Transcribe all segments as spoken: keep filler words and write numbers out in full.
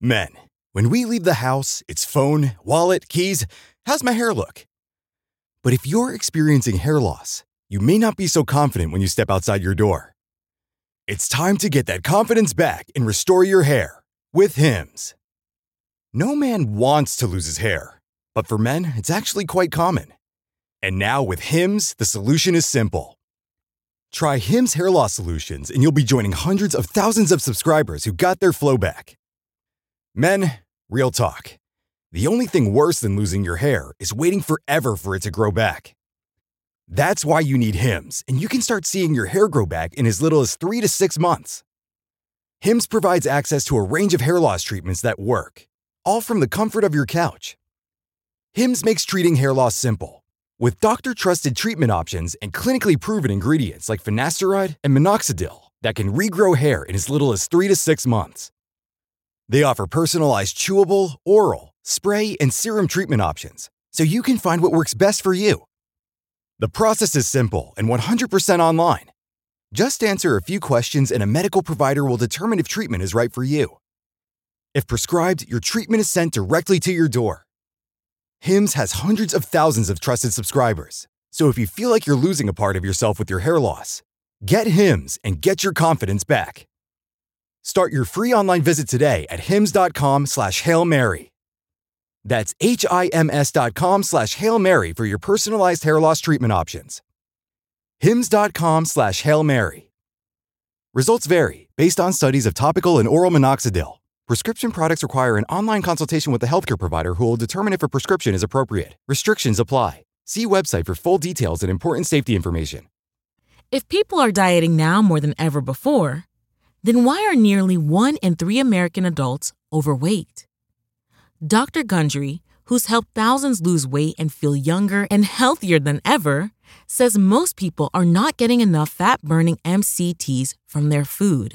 Men, when we leave the house, it's phone, wallet, keys. How's my hair look? But if you're experiencing hair loss, you may not be so confident when you step outside your door. It's time to get that confidence back and restore your hair with Hims. No man wants to lose his hair, but for men, it's actually quite common. And now with Hims, the solution is simple. Try Hims hair loss solutions and you'll be joining hundreds of thousands of subscribers who got their flow back. Men, real talk. The only thing worse than losing your hair is waiting forever for it to grow back. That's why you need Hims, and you can start seeing your hair grow back in as little as three to six months. Hims provides access to a range of hair loss treatments that work, all from the comfort of your couch. Hims makes treating hair loss simple, with doctor-trusted treatment options and clinically proven ingredients like finasteride and minoxidil that can regrow hair in as little as three to six months. They offer personalized chewable, oral, spray, and serum treatment options, so you can find what works best for you. The process is simple and one hundred percent online. Just answer a few questions and a medical provider will determine if treatment is right for you. If prescribed, your treatment is sent directly to your door. Hims has hundreds of thousands of trusted subscribers, so if you feel like you're losing a part of yourself with your hair loss, get Hims and get your confidence back. Start your free online visit today at hims.com slash Hail Mary. That's H-I-M-S dot com slash Hail Mary for your personalized hair loss treatment options. Hims.com slash Hail Mary. Results vary based on studies of topical and oral minoxidil. Prescription products require an online consultation with a healthcare provider who will determine if a prescription is appropriate. Restrictions apply. See website for full details and important safety information. If people are dieting now more than ever before, then why are nearly one in three American adults overweight? Doctor Gundry, who's helped thousands lose weight and feel younger and healthier than ever, says most people are not getting enough fat-burning M C Ts from their food.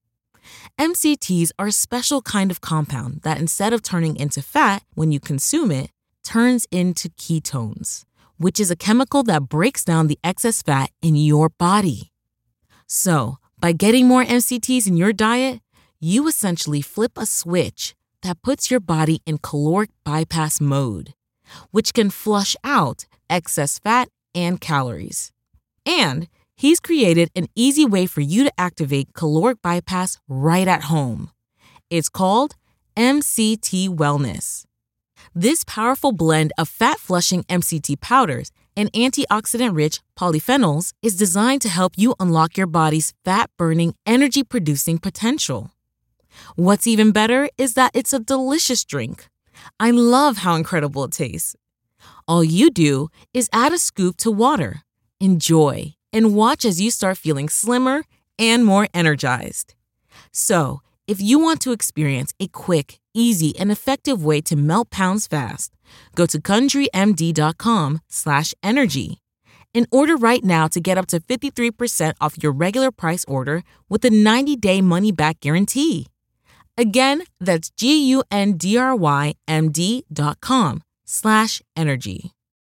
M C Ts are a special kind of compound that instead of turning into fat when you consume it, turns into ketones, which is a chemical that breaks down the excess fat in your body. So, by getting more M C Ts in your diet, you essentially flip a switch that puts your body in caloric bypass mode, which can flush out excess fat and calories. And he's created an easy way for you to activate caloric bypass right at home. It's called M C T Wellness. This powerful blend of fat-flushing M C T powders and antioxidant-rich polyphenols is designed to help you unlock your body's fat-burning, energy-producing potential. What's even better is that it's a delicious drink. I love how incredible it tastes. All you do is add a scoop to water, enjoy, and watch as you start feeling slimmer and more energized. So, if you want to experience a quick, easy, and effective way to melt pounds fast, go to GundryMD.com slash energy and order right now to get up to fifty-three percent off your regular price order with a ninety-day money-back guarantee. Again, that's G-U-N-D-R-Y-M-D dot com slash energy.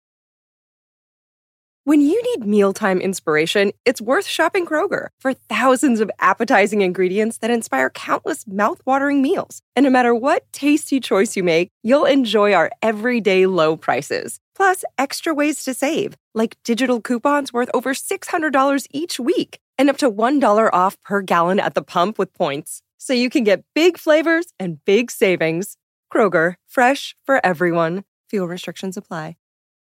When you need mealtime inspiration, it's worth shopping Kroger for thousands of appetizing ingredients that inspire countless mouthwatering meals. And no matter what tasty choice you make, you'll enjoy our everyday low prices. Plus, extra ways to save, like digital coupons worth over six hundred dollars each week and up to one dollar off per gallon at the pump with points. So you can get big flavors and big savings. Kroger, fresh for everyone. Fuel restrictions apply.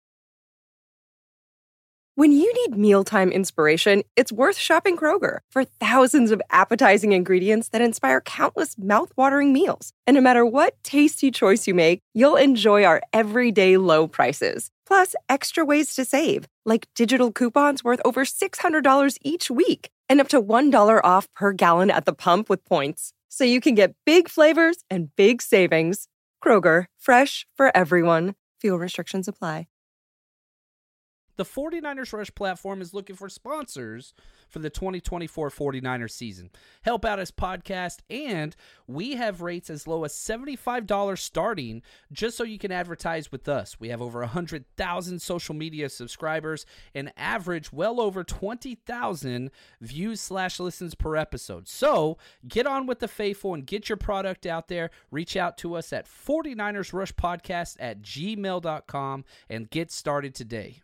When you need mealtime inspiration, it's worth shopping Kroger for thousands of appetizing ingredients that inspire countless mouthwatering meals. And no matter what tasty choice you make, you'll enjoy our everyday low prices. Plus, extra ways to save, like digital coupons worth over six hundred dollars each week and up to one dollar off per gallon at the pump with points. So you can get big flavors and big savings. Kroger, fresh for everyone. Fuel restrictions apply. the 49ers Rush platform is looking for sponsors for the twenty twenty-four 49ers season. Help out his podcast, and we have rates as low as seventy-five dollars starting just so you can advertise with us. We have over one hundred thousand social media subscribers and average well over twenty thousand views slash listens per episode. So get on with the faithful and get your product out there. Reach out to us at 49ers Rush Podcast at gmail dot com and get started today.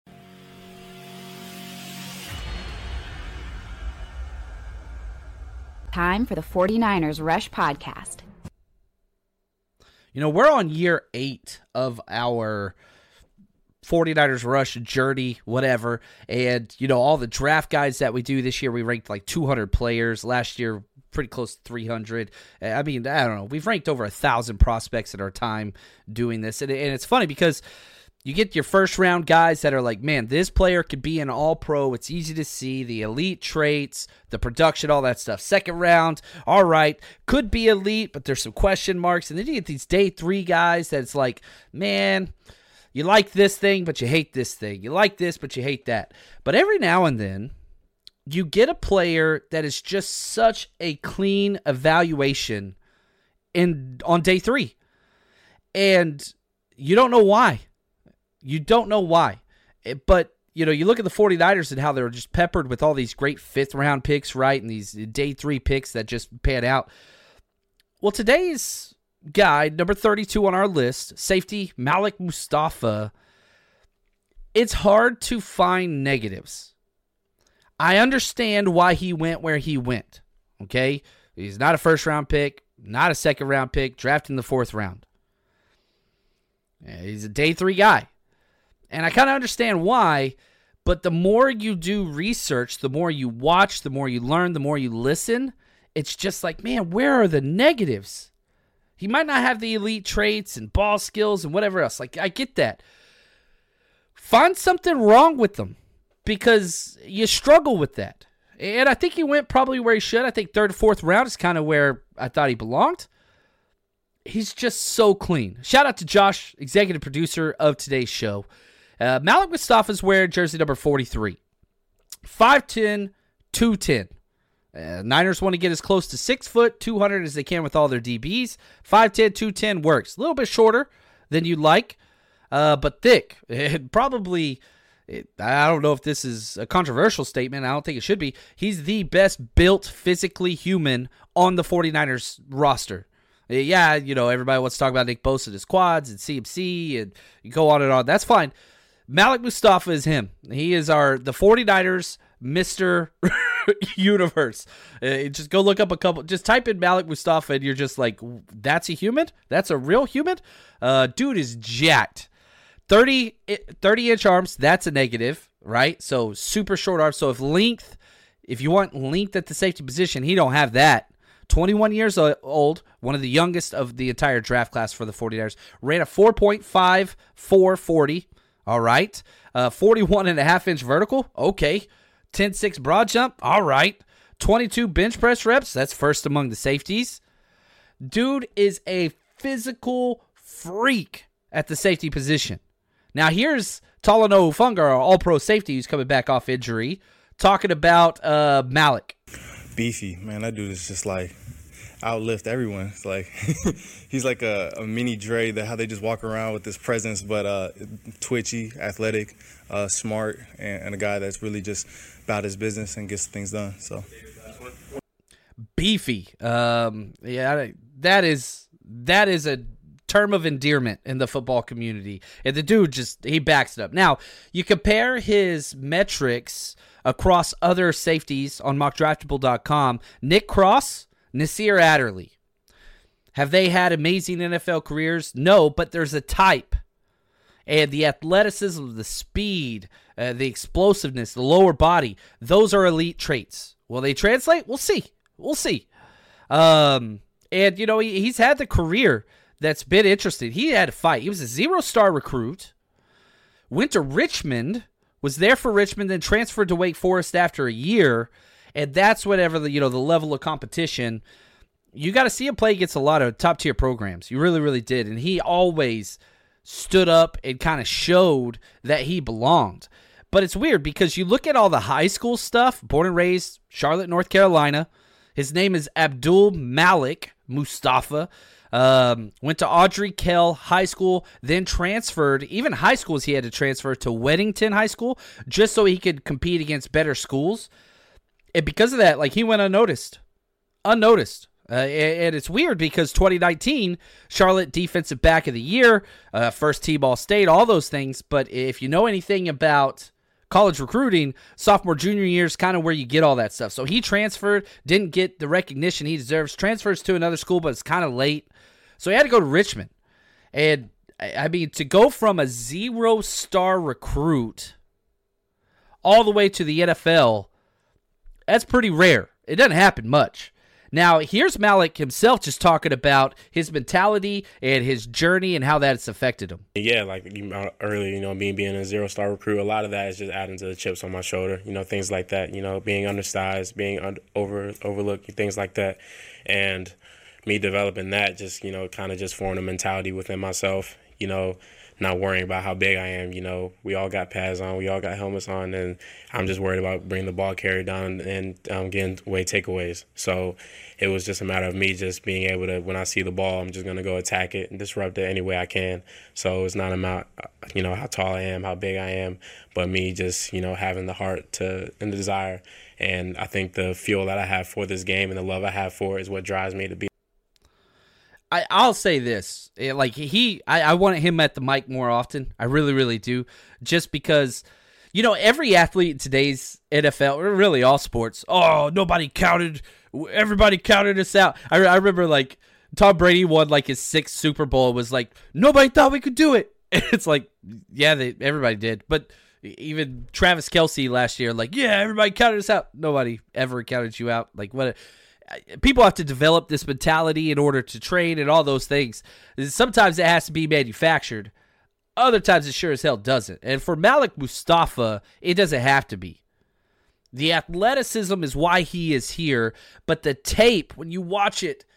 Time for the 49ers Rush Podcast. You know, we're on year eight of our 49ers Rush journey, whatever. And, you know, all the draft guides that we do this year, we ranked like two hundred players. Last year, pretty close to three hundred. I mean, I don't know. We've ranked over one thousand prospects in our time doing this. And, and it's funny because you get your first round guys that are like, man, this player could be an all-pro. It's easy to see the elite traits, the production, all that stuff. Second round, all right, could be elite, but there's some question marks. And then you get these day three guys that's like, man, you like this thing, but you hate this thing. You like this, but you hate that. But every now and then, you get a player that is just such a clean evaluation in on day three. And you don't know why. You don't know why. But, you know, you look at the 49ers and how they're just peppered with all these great fifth-round picks, right, and these day three picks that just pan out. Well, today's guy, number thirty-two on our list, safety Malik Mustafa, it's hard to find negatives. I understand why he went where he went, okay? He's not a first-round pick, not a second-round pick, drafted in the fourth round. He's a day three guy. And I kind of understand why, but the more you do research, the more you watch, the more you learn, the more you listen, it's just like, man, where are the negatives? He might not have the elite traits and ball skills and whatever else. Like, I get that. Find something wrong with them because you struggle with that. And I think he went probably where he should. I think third or fourth round is kind of where I thought he belonged. He's just so clean. Shout out to Josh, executive producer of today's show. Uh, Malik Mustafa's wearing jersey number forty-three. five ten, two ten. Uh, Niners want to get as close to six foot, two hundred as they can with all their D Bs. five ten, two ten works. A little bit shorter than you'd like, uh, but thick. It probably, it, I don't know if this is a controversial statement. I don't think it should be. He's the best built physically human on the 49ers roster. Yeah, you know, everybody wants to talk about Nick Bosa and his quads and C M C, and you go on and on. That's fine. Malik Mustafa is him. He is our the 49ers Mister Universe. Uh, just go look up a couple. Just type in Malik Mustafa, and you're just like, that's a human? That's a real human? Uh, dude is jacked. thirty, thirty inch arms, that's a negative, right? So super short arms. So if length, if you want length at the safety position, he don't have that. twenty-one years old, one of the youngest of the entire draft class for the 49ers. Ran a four point five four forty. All right. Uh, forty-one and a half inch vertical. Okay. ten six broad jump. All right. twenty-two bench press reps. That's first among the safeties. Dude is a physical freak at the safety position. Now here's Talanoa Hufanga, our all-pro safety who's coming back off injury, talking about uh, Malik. Beefy, man, that dude is just like outlift everyone. It's like he's like a, a mini Dre, that how they just walk around with this presence, but uh, twitchy, athletic, uh, smart, and, and a guy that's really just about his business and gets things done. So beefy, um, yeah, that is that is a term of endearment in the football community, and the dude just he backs it up. Now you compare his metrics across other safeties on mock draftable dot com. Nick Cross, Nasir Adderley. Have they had amazing N F L careers? No, but there's a type. And the athleticism, the speed, uh, the explosiveness, the lower body, those are elite traits. Will they translate? We'll see. We'll see. Um, and, you know, he, he's had the career that's been interesting. He had a fight. He was a zero-star recruit, went to Richmond, was there for Richmond, then transferred to Wake Forest after a year, and that's whatever the you know the level of competition. You got to see him play against a lot of top tier programs. You really, really did, and he always stood up and kind of showed that he belonged. But it's weird because you look at all the high school stuff, born and raised Charlotte, North Carolina. His name is Abdul Malik Mustafa. Um, went to Audrey Kell High School, then transferred. Even high schools he had to transfer to Weddington High School just so he could compete against better schools. And because of that, like, he went unnoticed. Unnoticed. Uh, and, and it's weird because twenty nineteen, Charlotte Defensive Back of the Year, uh, first team All-State, all those things. But if you know anything about college recruiting, sophomore, junior year is kind of where you get all that stuff. So he transferred, didn't get the recognition he deserves, transfers to another school, but it's kind of late. So he had to go to Richmond. And, I mean, to go from a zero-star recruit all the way to the N F L, that's pretty rare. It doesn't happen much. Now, here's Malik himself just talking about his mentality and his journey and how that's affected him. Yeah, like you know, earlier, you know, being being a zero-star recruit, a lot of that is just adding to the chips on my shoulder, you know, things like that, you know, being undersized, being under, over overlooked, things like that. And me developing that just, you know, kind of just formed a mentality within myself, you know, not worrying about how big I am. You know, we all got pads on, we all got helmets on, and I'm just worried about bringing the ball carrier down and um, getting away takeaways. So it was just a matter of me just being able to, when I see the ball, I'm just going to go attack it and disrupt it any way I can. So it's not about, you know, how tall I am, how big I am, but me just, you know, having the heart to and the desire. And I think the fuel that I have for this game and the love I have for it is what drives me to be. I, I'll say this, like he, I, I want him at the mic more often. I really, really do. Just because, you know, every athlete in today's N F L, or really all sports, oh, nobody counted, everybody counted us out. I, I remember like Tom Brady won like his sixth Super Bowl. It was like, nobody thought we could do it. It's like, yeah, they, everybody did. But even Travis Kelce last year, like, yeah, everybody counted us out. Nobody ever counted you out. Like, what? A, people have to develop this mentality in order to train and all those things. Sometimes it has to be manufactured. Other times it sure as hell doesn't. And for Malik Mustafa, it doesn't have to be. The athleticism is why he is here, but the tape, when you watch it,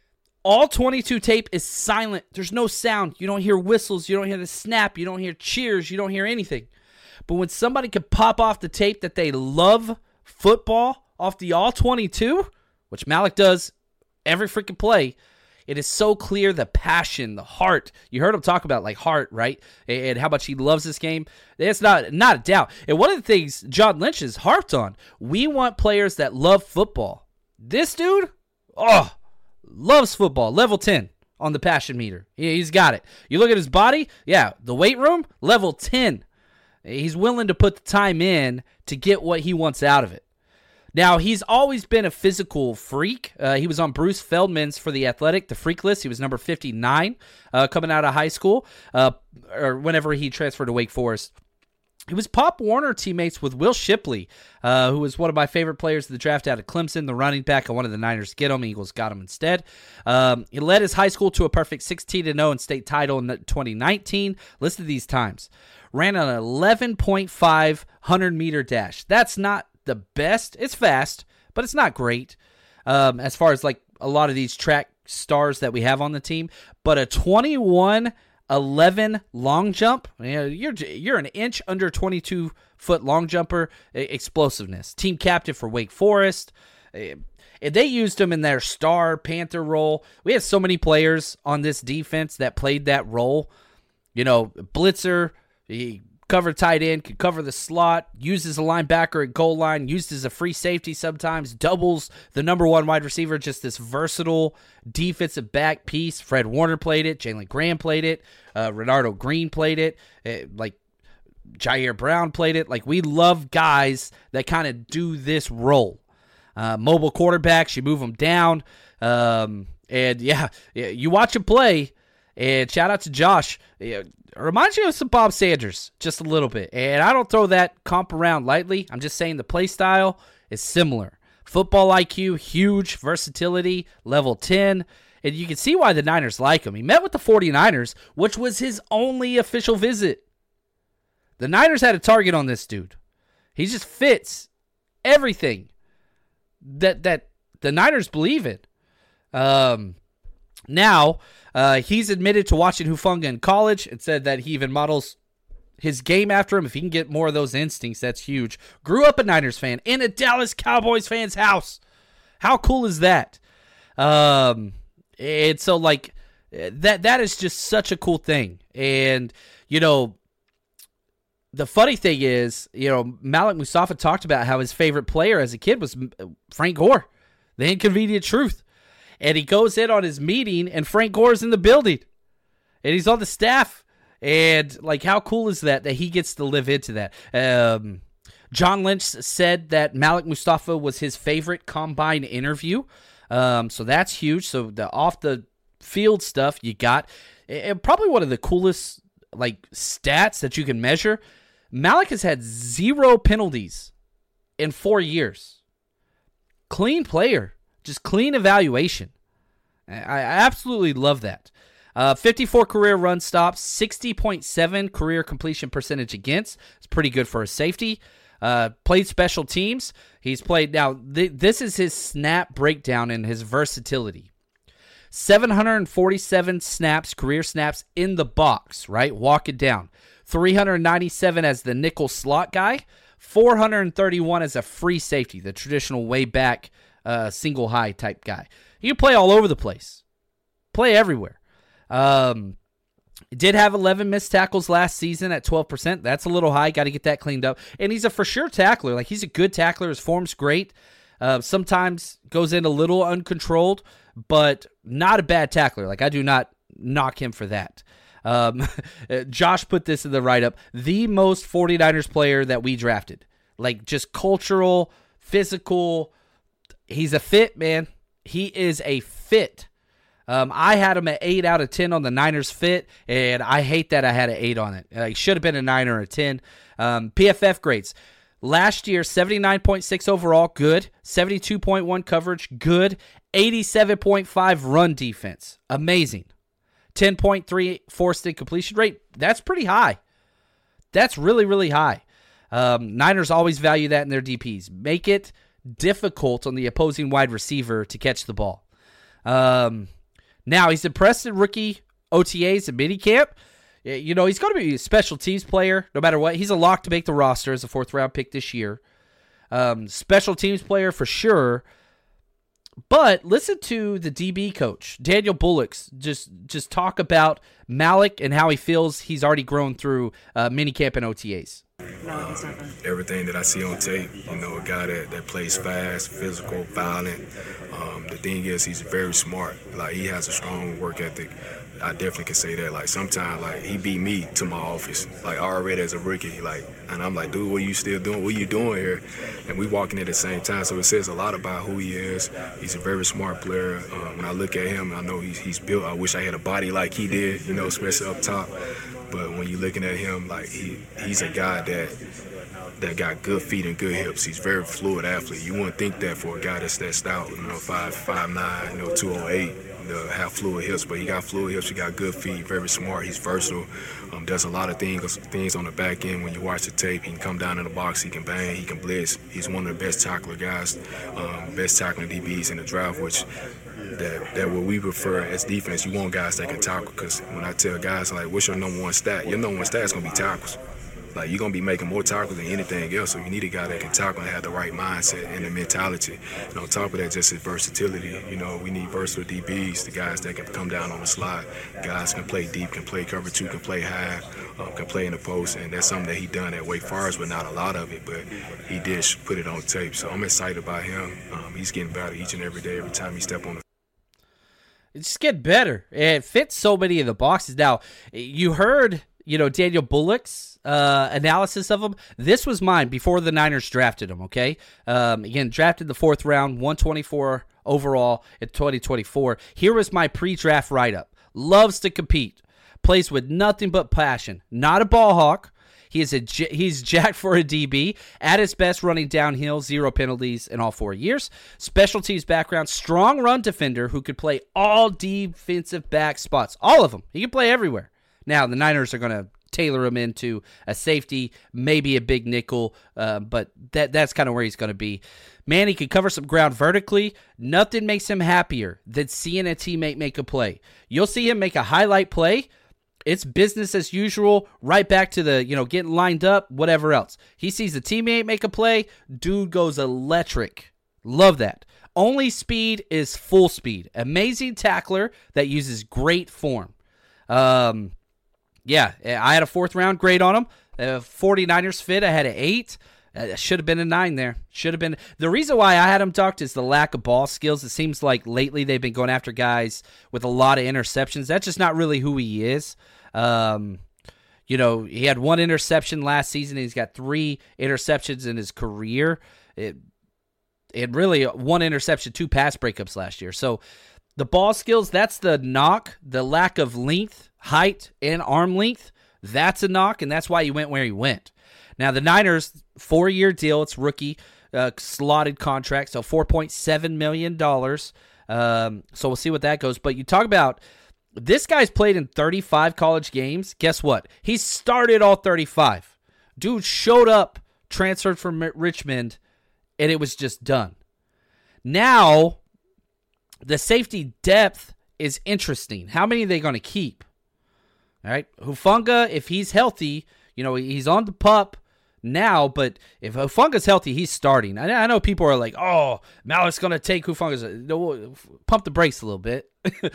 all twenty-two tape is silent. There's no sound. You don't hear whistles. You don't hear the snap. You don't hear cheers. You don't hear anything. But when somebody can pop off the tape that they love football off the all twenty-two, which Malik does every freaking play, it is so clear the passion, the heart. You heard him talk about like heart, right? And how much he loves this game. It's not, not a doubt. And one of the things John Lynch has harped on, we want players that love football. This dude, oh, loves football. Level ten on the passion meter. He's got it. You look at his body, yeah, the weight room, level ten. He's willing to put the time in to get what he wants out of it. Now, he's always been a physical freak. Uh, he was on Bruce Feldman's For the Athletic, the freak list. He was number fifty-nine uh, coming out of high school, uh, or whenever he transferred to Wake Forest. He was Pop Warner teammates with Will Shipley, uh, who was one of my favorite players of the draft out of Clemson, the running back. I wanted the Niners to get him. Eagles got him instead. Um, he led his high school to a perfect sixteen and oh and state title in twenty nineteen. Listen to these times. Ran an eleven point five hundred-meter dash. That's not the best. It's fast, but it's not great um, as far as like a lot of these track stars that we have on the team. But a twenty-one eleven long jump, you know, you're you're an inch under twenty-two foot long jumper. Explosiveness. Team captain for Wake Forest. And they used him in their star Panther role. We have so many players on this defense that played that role. You know, blitzer. He covered tight end, could cover the slot, used as a linebacker at goal line, used as a free safety sometimes, doubles the number one wide receiver, just this versatile defensive back piece. Fred Warner played it. Jalen Graham played it. Uh, Renardo Green played it. Uh, like, Jair Brown played it. Like, we love guys that kind of do this role. Uh, mobile quarterbacks, you move them down. Um, and, yeah, you watch him play, and shout out to Josh. It reminds you of some Bob Sanders, just a little bit. And I don't throw that comp around lightly. I'm just saying the play style is similar. Football I Q, huge. Versatility, level ten. And you can see why the Niners like him. He met with the forty-niners, which was his only official visit. The Niners had a target on this dude. He just fits everything that that the Niners believe in. Um, Now, uh, he's admitted to watching Hufanga in college and said that he even models his game after him. If he can get more of those instincts, that's huge. Grew up a Niners fan in a Dallas Cowboys fan's house. How cool is that? Um, and so, like, that that is just such a cool thing. And, you know, the funny thing is, you know, Malik Mustafa talked about how his favorite player as a kid was Frank Gore, the inconvenient truth. And he goes in on his meeting, and Frank Gore's in the building. And he's on the staff. And, like, how cool is that, that he gets to live into that? Um, John Lynch said that Malik Mustafa was his favorite combine interview. Um, so that's huge. So the off-the-field stuff you got. And probably one of the coolest, like, stats that you can measure. Malik has had zero penalties in four years. Clean player. Just clean evaluation. I absolutely love that. Uh, fifty-four career run stops, sixty point seven career completion percentage against. It's pretty good for a safety. Uh, played special teams. He's played, now th- this is his snap breakdown and his versatility. seven hundred forty-seven snaps, career snaps in the box, right? Walk it down. three hundred ninety-seven as the nickel slot guy. four hundred thirty-one as a free safety, the traditional way back uh, single high type guy. You can play all over the place. Play everywhere. Um, did have eleven missed tackles last season at twelve percent. That's a little high. Got to get that cleaned up. And he's a for sure tackler. Like, he's a good tackler. His form's great. Uh, sometimes goes in a little uncontrolled, but not a bad tackler. Like, I do not knock him for that. Um, Josh put this in the write-up. The most 49ers player that we drafted. Like, just cultural, physical. He's a fit, man. He is a fit. Um, I had him at eight out of ten on the Niners fit, and I hate that I had an eight on it. It should have been a nine or a ten. Um, P F F grades. Last year, seventy-nine point six overall, good. seventy-two point one coverage, good. eighty-seven point five run defense, amazing. ten point three forced incompletion rate, that's pretty high. That's really, really high. Um, Niners always value that in their D Ps. Make it difficult on the opposing wide receiver to catch the ball. Um, now, he's impressed in rookie O T As and minicamp. You know, he's going to be a special teams player no matter what. He's a lock to make the roster as a fourth-round pick this year. Um, special teams player for sure. But listen to the D B coach, Daniel Bullocks, just just talk about Malik and how he feels he's already grown through uh, minicamp and O T As. Um, everything that I see on tape, you know, a guy that, that plays fast, physical, violent. Um, the thing is, he's very smart. Like, he has a strong work ethic. I definitely can say that. Like, sometimes, like, he beat me to my office, like, already as a rookie. Like, and I'm like, dude, what are you still doing? What are you doing here? And we walking at the same time. So it says a lot about who he is. He's a very smart player. Um, when I look at him, I know he's, he's built. I wish I had a body like he did, you know, especially up top. But when you're looking at him, like, he he's a guy that that got good feet and good hips. He's a very fluid athlete. You wouldn't think that for a guy that's that stout, you know, five five nine, you know, two oh eight. To have fluid hips, but he got fluid hips, he got good feet, very smart, he's versatile, um, does a lot of things things on the back end. When you watch the tape, he can come down in the box, he can bang, he can blitz. He's one of the best tackler guys, um, best tackling D Bs in the draft, which that that what we prefer as defense. You want guys that can tackle, because when I tell guys, like, what's your number one stat? Your number one stat is going to be tackles. Like, you're going to be making more tackles than anything else, so you need a guy that can tackle and have the right mindset and the mentality. And on top of that, just his versatility. You know, we need versatile D Bs, the guys that can come down on the slide. Guys can play deep, can play cover two, can play high, um, can play in the post, and that's something that he done at Wake Forest, but not a lot of it, but he did put it on tape. So I'm excited about him. Um, he's getting better each and every day, every time he step on the It's just getting better. It fits so many of the boxes. Now, you heard, you know, Daniel Bullock's uh, analysis of him. This was mine before the Niners drafted him, okay? Um, again, drafted the fourth round, one twenty-four overall in twenty twenty-four. Here was my pre-draft write-up. Loves to compete. Plays with nothing but passion. Not a ball hawk. He is a, he's jacked for a D B. At his best, running downhill, zero penalties in all four years. Special teams background, strong run defender who could play all defensive back spots. All of them. He can play everywhere. Now, the Niners are going to tailor him into a safety, maybe a big nickel, uh, but that that's kind of where he's going to be. Man, he could cover some ground vertically. Nothing makes him happier than seeing a teammate make a play. You'll see him make a highlight play. It's business as usual, right back to the, you know, getting lined up, whatever else. He sees a teammate make a play, dude goes electric. Love that. Only speed is full speed. Amazing tackler that uses great form. Um, yeah, I had a fourth round grade on him. Uh, 49ers fit, I had an eight. Uh, should have been a nine there. Should have been. The reason why I had him ducked is the lack of ball skills. It seems like lately they've been going after guys with a lot of interceptions. That's just not really who he is. Um, you know, he had one interception last season. And he's got three interceptions in his career. It, it really one interception, two pass breakups last year. So the ball skills, that's the knock. The lack of length, height, and arm length, that's a knock, and that's why he went where he went. Now, the Niners, four-year deal. It's rookie uh, slotted contract, so four point seven million dollars. Um, so we'll see what that goes. But you talk about this guy's played in thirty-five college games. Guess what? He started all thirty-five. Dude showed up, transferred from Richmond, and it was just done. Now, the safety depth is interesting. How many are they going to keep? All right, Hufanga, if he's healthy, you know, he's on the pup now, but if Hufanga's healthy, he's starting. I, I know people are like, oh, Malik's going to take Hufanga's. No, pump the brakes a little bit.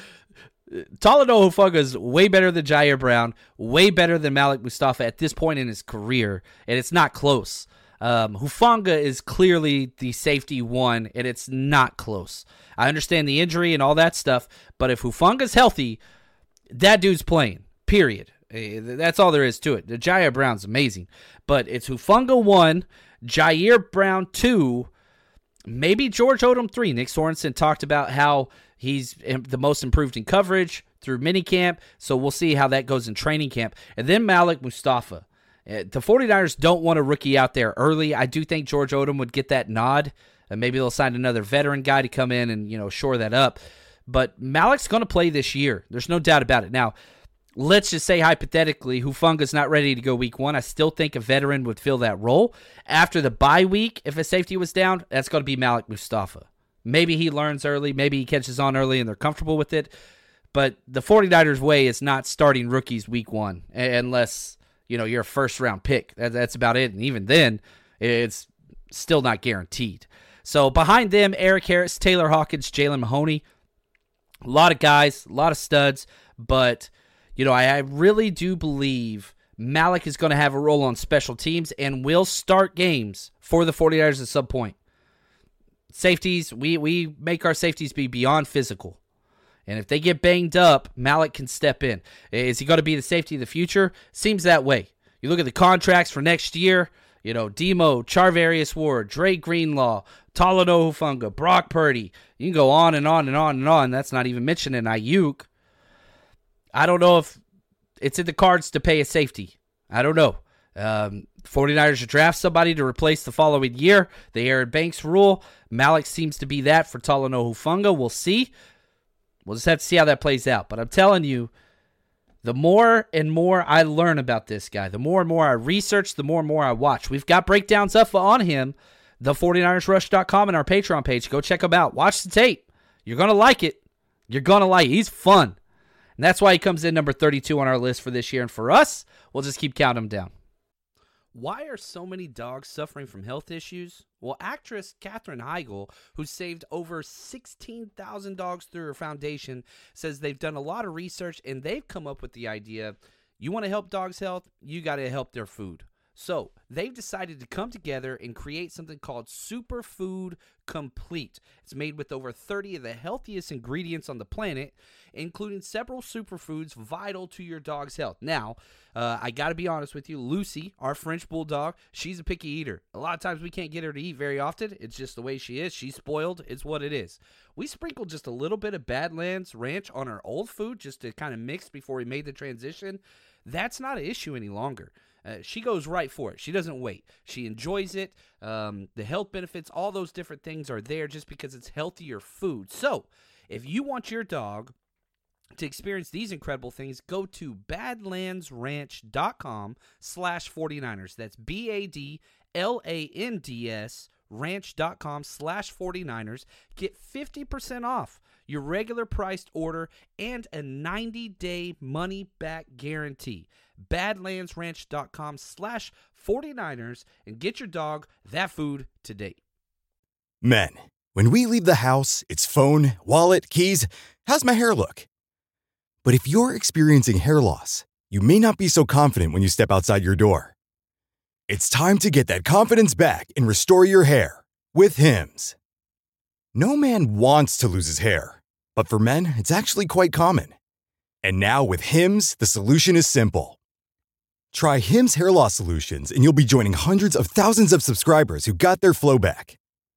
Talanoa Hufanga is way better than Jair Brown, way better than Malik Mustafa at this point in his career, and it's not close. Um, Hufanga is clearly the safety one, and it's not close. I understand the injury and all that stuff, but if Hufanga's healthy, that dude's playing, period. That's all there is to it. The Jair Brown's amazing. But it's Hufanga one, Jair Brown two, maybe George Odom three. Nick Sorensen talked about how he's the most improved in coverage through minicamp, so we'll see how that goes in training camp. And then Malik Mustafa. The 49ers don't want a rookie out there early. I do think George Odom would get that nod, and maybe they'll sign another veteran guy to come in and, you know, shore that up. But Malik's going to play this year. There's no doubt about it. Now, let's just say hypothetically Hufanga's not ready to go week one. I still think a veteran would fill that role. After the bye week, if a safety was down, that's going to be Malik Mustafa. Maybe he learns early. Maybe he catches on early and they're comfortable with it. But the 49ers way is not starting rookies week one unless, you know, you're a first-round pick. That's about it. And even then, it's still not guaranteed. So behind them, Eric Harris, Taylor Hawkins, Jalen Mahoney. A lot of guys, a lot of studs, but you know, I, I really do believe Malik is going to have a role on special teams and will start games for the 49ers at some point. Safeties, we, we make our safeties be beyond physical. And if they get banged up, Malik can step in. Is he going to be the safety of the future? Seems that way. You look at the contracts for next year, you know, Demo, Charvarius Ward, Dre Greenlaw, Talanoa Hufanga, Brock Purdy. You can go on and on and on and on. That's not even mentioning Ayuk. I don't know if it's in the cards to pay a safety. I don't know. Um, 49ers should draft somebody to replace the following year. The Aaron Banks rule. Malik seems to be that for Talanoa Hufanga. We'll see. We'll just have to see how that plays out. But I'm telling you, the more and more I learn about this guy, the more and more I research, the more and more I watch. We've got breakdowns up on him, the 49ers rush dot com and our Patreon page. Go check him out. Watch the tape. You're going to like it. You're going to like it. He's fun. And that's why he comes in number thirty-two on our list for this year. And for us, we'll just keep counting him down. Why are so many dogs suffering from health issues? Well, actress Katherine Heigl, who saved over sixteen thousand dogs through her foundation, says they've done a lot of research and they've come up with the idea, you want to help dogs' health, you got to help their food. So they've decided to come together and create something called Superfood Complete. It's made with over thirty of the healthiest ingredients on the planet, including several superfoods vital to your dog's health. Now, uh, I got to be honest with you, Lucy, our French bulldog, she's a picky eater. A lot of times we can't get her to eat very often. It's just the way she is. She's spoiled. It's what it is. We sprinkled just a little bit of Badlands Ranch on her old food just to kind of mix before we made the transition. That's not an issue any longer. Uh, she goes right for it. She doesn't wait. She enjoys it. Um, the health benefits, all those different things are there just because it's healthier food. So if you want your dog To experience these incredible things, go to badlandsranch.com slash 49ers. That's B A D L A N D S ranch.com slash 49ers. Get fifty percent off your regular priced order and a ninety-day money-back guarantee. badlandsranch.com slash 49ers and get your dog that food today. Men, when we leave the house, it's phone, wallet, keys. How's my hair look? But if you're experiencing hair loss, you may not be so confident when you step outside your door. It's time to get that confidence back and restore your hair with Hims. No man wants to lose his hair, but for men, it's actually quite common. And now with Hims, the solution is simple. Try Hims hair loss solutions and you'll be joining hundreds of thousands of subscribers who got their flow back.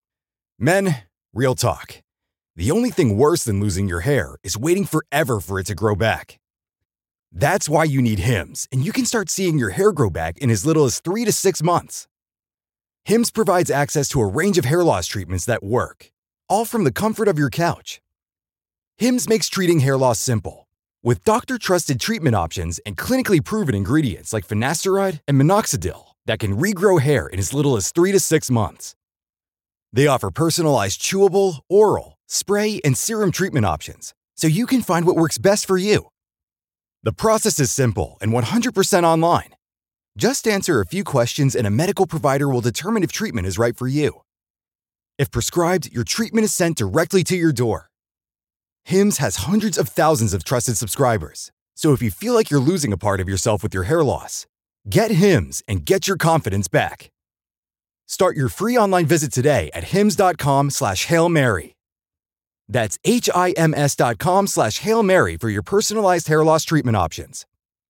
Men, real talk. The only thing worse than losing your hair is waiting forever for it to grow back. That's why you need Hims, and you can start seeing your hair grow back in as little as three to six months. Hims provides access to a range of hair loss treatments that work, all from the comfort of your couch. Hims makes treating hair loss simple, with doctor-trusted treatment options and clinically proven ingredients like finasteride and minoxidil that can regrow hair in as little as three to six months. They offer personalized chewable, oral, spray, and serum treatment options, so you can find what works best for you. The process is simple and one hundred percent online. Just answer a few questions and a medical provider will determine if treatment is right for you. If prescribed, your treatment is sent directly to your door. Hims has hundreds of thousands of trusted subscribers, so if you feel like you're losing a part of yourself with your hair loss, get Hims and get your confidence back. Start your free online visit today at hims.com slash Hail Mary. That's H-I-M-S dot com slash Hail Mary for your personalized hair loss treatment options.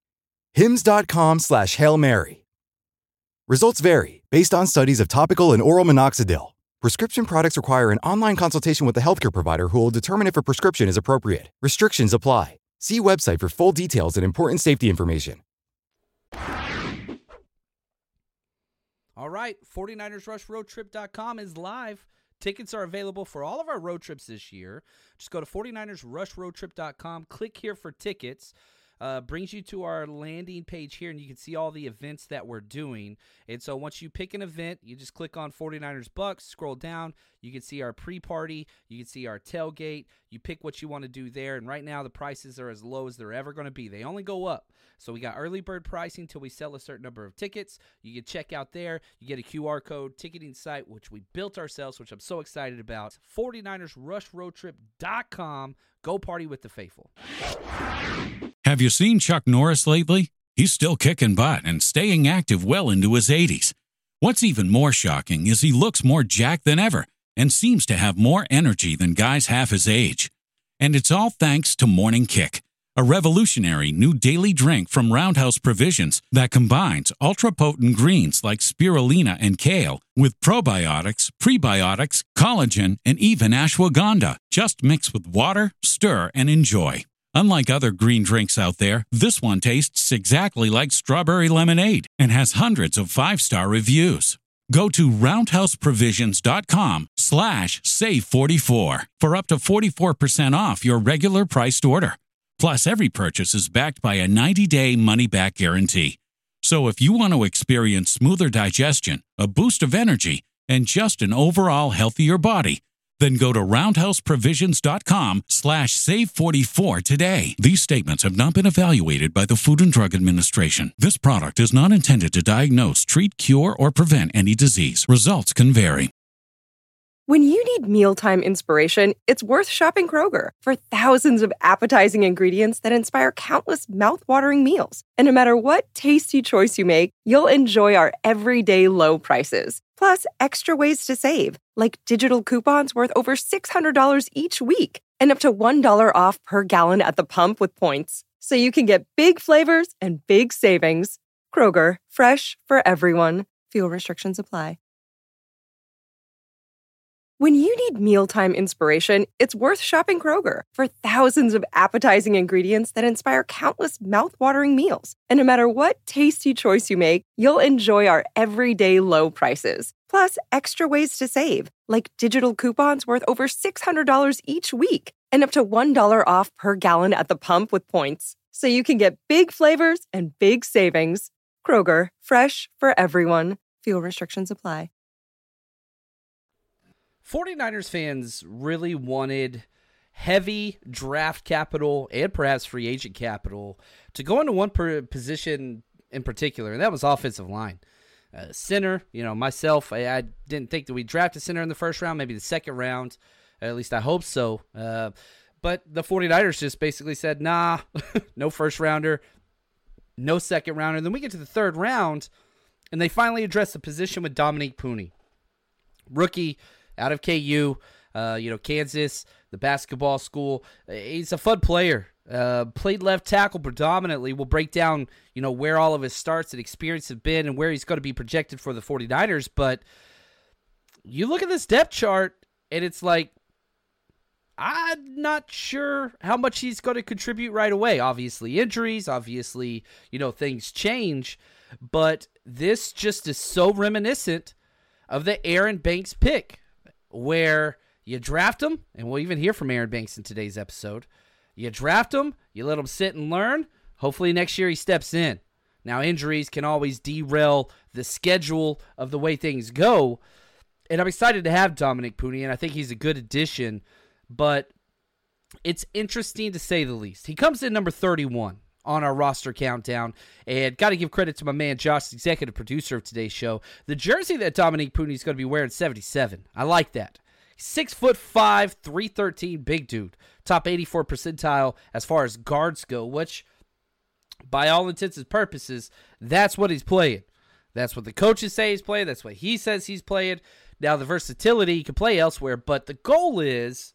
Hims.com slash Hail Mary. Results vary based on studies of topical and oral minoxidil. Prescription products require an online consultation with a healthcare provider who will determine if a prescription is appropriate. Restrictions apply. See website for full details and important safety information. All right, 49ers Rush Road Trip dot com is live. Tickets are available for all of our road trips this year. Just go to 49ers Rush Road Trip dot com, click here for tickets. Uh, brings you to our landing page here, and you can see all the events that we're doing. And so once you pick an event, you just click on 49ers Bucks, scroll down. You can see our pre-party. You can see our tailgate. You pick what you want to do there. And right now, the prices are as low as they're ever going to be. They only go up. So we got early bird pricing until we sell a certain number of tickets. You can check out there. You get a Q R code ticketing site, which we built ourselves, which I'm so excited about. 49ers Rush Road Trip dot com. Go party with the faithful. Have you seen Chuck Norris lately? He's still kicking butt and staying active well into his eighties. What's even more shocking is he looks more jacked than ever and seems to have more energy than guys half his age. And it's all thanks to Morning Kick, a revolutionary new daily drink from Roundhouse Provisions that combines ultra-potent greens like spirulina and kale with probiotics, prebiotics, collagen, and even ashwagandha. Just mix with water, stir, and enjoy. Unlike other green drinks out there, this one tastes exactly like strawberry lemonade and has hundreds of five-star reviews. Go to roundhouseprovisions.com slash save 44 for up to forty-four percent off your regular priced order. Plus, every purchase is backed by a ninety-day money-back guarantee. So if you want to experience smoother digestion, a boost of energy, and just an overall healthier body, then go to roundhouseprovisions.com slash save 44 today. These statements have not been evaluated by the Food and Drug Administration. This product is not intended to diagnose, treat, cure, or prevent any disease. Results can vary. When you need mealtime inspiration, it's worth shopping Kroger for thousands of appetizing ingredients that inspire countless mouth-watering meals. And no matter what tasty choice you make, you'll enjoy our everyday low prices. Plus, extra ways to save, like digital coupons worth over six hundred dollars each week and up to one dollar off per gallon at the pump with points. So you can get big flavors and big savings. Kroger, fresh for everyone. Fuel restrictions apply. When you need mealtime inspiration, it's worth shopping Kroger for thousands of appetizing ingredients that inspire countless mouth-watering meals. And no matter what tasty choice you make, you'll enjoy our everyday low prices. Plus, extra ways to save, like digital coupons worth over six hundred dollars each week and up to one dollar off per gallon at the pump with points. So you can get big flavors and big savings. Kroger, fresh for everyone. Fuel restrictions apply. forty-niners fans really wanted heavy draft capital and perhaps free agent capital to go into one per position in particular, and that was offensive line. Uh, center, you know, myself, I, I didn't think that we'd draft a center in the first round, maybe the second round. At least I hope so. Uh, but the forty-niners just basically said, nah, no first rounder, no second rounder. And then we get to the third round, and they finally address the position with Dominique Puni. Rookie out of K U, uh, you know, Kansas, the basketball school. He's a fun player. Uh, played left tackle predominantly. We'll break down, you know, where all of his starts and experience have been and where he's going to be projected for the forty-niners. But you look at this depth chart, and it's like, I'm not sure how much he's going to contribute right away. Obviously, injuries, obviously, you know, things change. But this just is so reminiscent of the Aaron Banks pick, where you draft him, and we'll even hear from Aaron Banks in today's episode. You draft him, you let him sit and learn. Hopefully next year he steps in. Now, injuries can always derail the schedule of the way things go. And I'm excited to have Dominique Puni, and I think he's a good addition. But it's interesting to say the least. He comes in number thirty-one on our roster countdown. And got to give credit to my man Josh, the executive producer of today's show. The jersey that Dominique Puni is going to be wearing, seventy-seven. I like that. Six foot five, three thirteen, big dude. Top eighty-four percentile as far as guards go, which, by all intents and purposes, that's what he's playing. That's what the coaches say he's playing. That's what he says he's playing. Now, the versatility, he can play elsewhere, but the goal is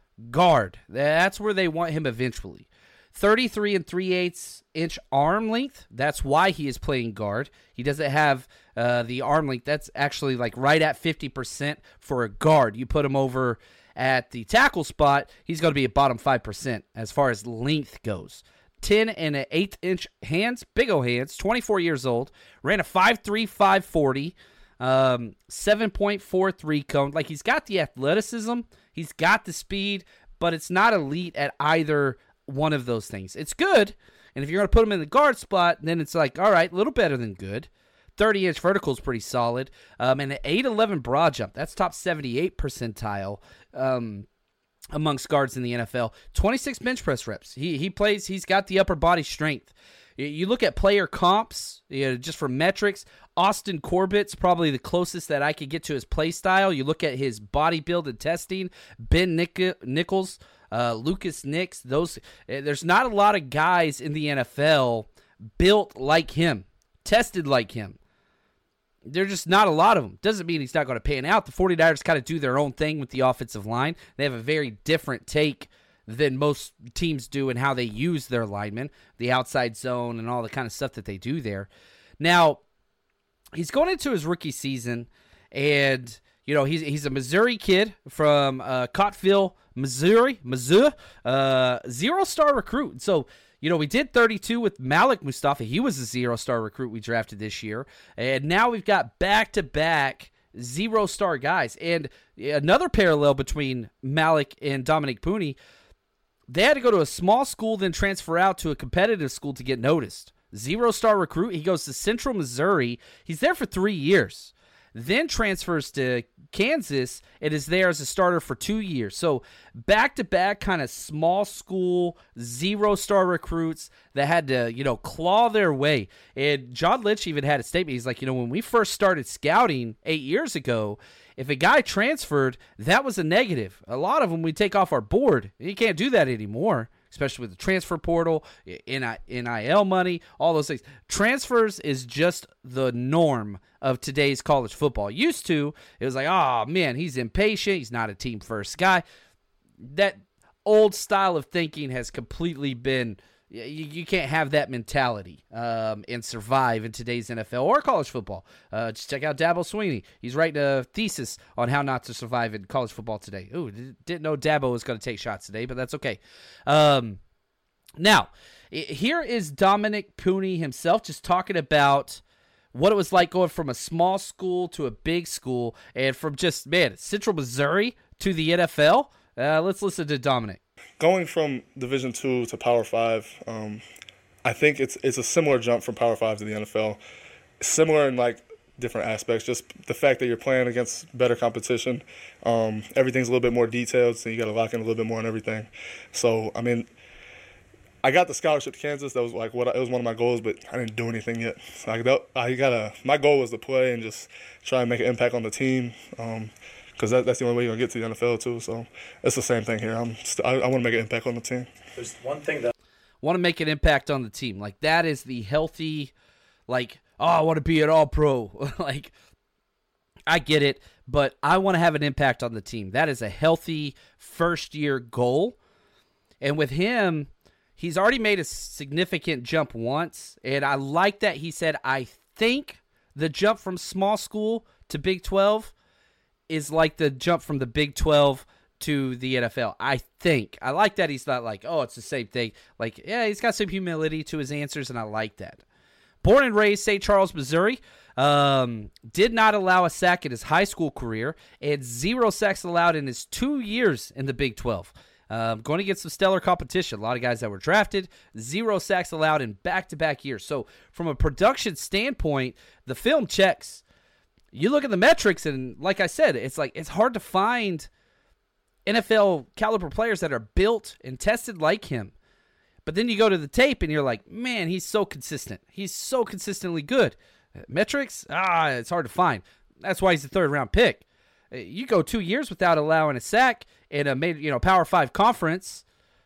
guard. That's where they want him eventually. thirty-three and three eighths inch arm length. That's why he is playing guard. He doesn't have uh, the arm length. That's actually like right at fifty percent for a guard. You put him over at the tackle spot, he's going to be at bottom five percent as far as length goes. ten and an eighth inch hands, big old hands, twenty-four years old, ran a five three, five forty, um, seven point four three cone. Like, he's got the athleticism, he's got the speed, but it's not elite at either one of those things. It's good, and if you're going to put him in the guard spot, then it's like, all right, a little better than good. thirty inch vertical is pretty solid, um, and an eight eleven broad jump. That's top seventy-eight percentile um, amongst guards in the N F L. twenty-six bench press reps. He he plays. He's got the upper body strength. You look at player comps, you know, just for metrics. Austin Corbett's probably the closest that I could get to his play style. You look at his body build and testing. Ben Nick- Nichols, uh, Lucas Nix. Those there's not a lot of guys in the N F L built like him, tested like him. There's just not a lot of them. Doesn't mean he's not going to pan out. The forty-niners kind of do their own thing with the offensive line. They have a very different take than most teams do in how they use their linemen, the outside zone and all the kind of stuff that they do there. Now, he's going into his rookie season, and, you know, he's he's a Missouri kid from uh, Cottville, Missouri, Missouri, uh, zero-star recruit. So, you know, we did thirty-two with Malik Mustafa. He was a zero-star recruit we drafted this year. And now we've got back-to-back zero-star guys. And another parallel between Malik and Dominique Puni, they had to go to a small school, then transfer out to a competitive school to get noticed. Zero-star recruit. He goes to Central Missouri. He's there for three years. Then transfers to Kansas and is there as a starter for two years. So back-to-back kind of small school, zero-star recruits that had to, you know, claw their way. And John Lynch even had a statement. He's like, you know, when we first started scouting eight years ago, if a guy transferred, that was a negative. A lot of them we take off our board. You can't do that anymore, especially with the transfer portal, N I L money, all those things. Transfers is just the norm of today's college football. Used to, it was like, oh, man, he's impatient. He's not a team-first guy. That old style of thinking has completely been – you, you can't have that mentality um, and survive in today's N F L or college football. Uh, just check out Dabo Swinney. He's writing a thesis on how not to survive in college football today. Ooh, didn't know Dabo was going to take shots today, but that's okay. Um, now, here is Dominique Puni himself just talking about what it was like going from a small school to a big school and from just, man, Central Missouri to the N F L. Uh, let's listen to Dominic. Going from Division two to Power Five, um, I think it's it's a similar jump from Power Five to the N F L. Similar in like different aspects, just the fact that you're playing against better competition. Um, everything's a little bit more detailed, so you got to lock in a little bit more on everything. So, I mean, I got the scholarship to Kansas. That was like what I, it was one of my goals, but I didn't do anything yet. So I, that, I gotta. My goal was to play and just try and make an impact on the team, because um, that, that's the only way you're gonna get to the N F L too. So it's the same thing here. I'm st- I, I want to make an impact on the team. There's one thing that want to make an impact on the team. Like that is the healthy, like. Oh, I want to be an all-pro. Like, I get it, but I want to have an impact on the team. That is a healthy first-year goal. And with him, he's already made a significant jump once, and I like that he said, I think the jump from small school to Big twelve is like the jump from the Big twelve to the N F L. I think. I like that he's not like, oh, it's the same thing. Like, yeah, he's got some humility to his answers, and I like that. Born and raised Saint Charles, Missouri, um, did not allow a sack in his high school career, and zero sacks allowed in his two years in the Big twelve. Um, going to get some stellar competition. A lot of guys that were drafted, zero sacks allowed in back-to-back years. So from a production standpoint, the film checks. You look at the metrics, and like I said, it's like it's hard to find N F L caliber players that are built and tested like him. But then you go to the tape and you're like, man, he's so consistent. He's so consistently good. Metrics, ah, it's hard to find. That's why he's the third round pick. You go two years without allowing a sack in a made, you know, Power Five conference,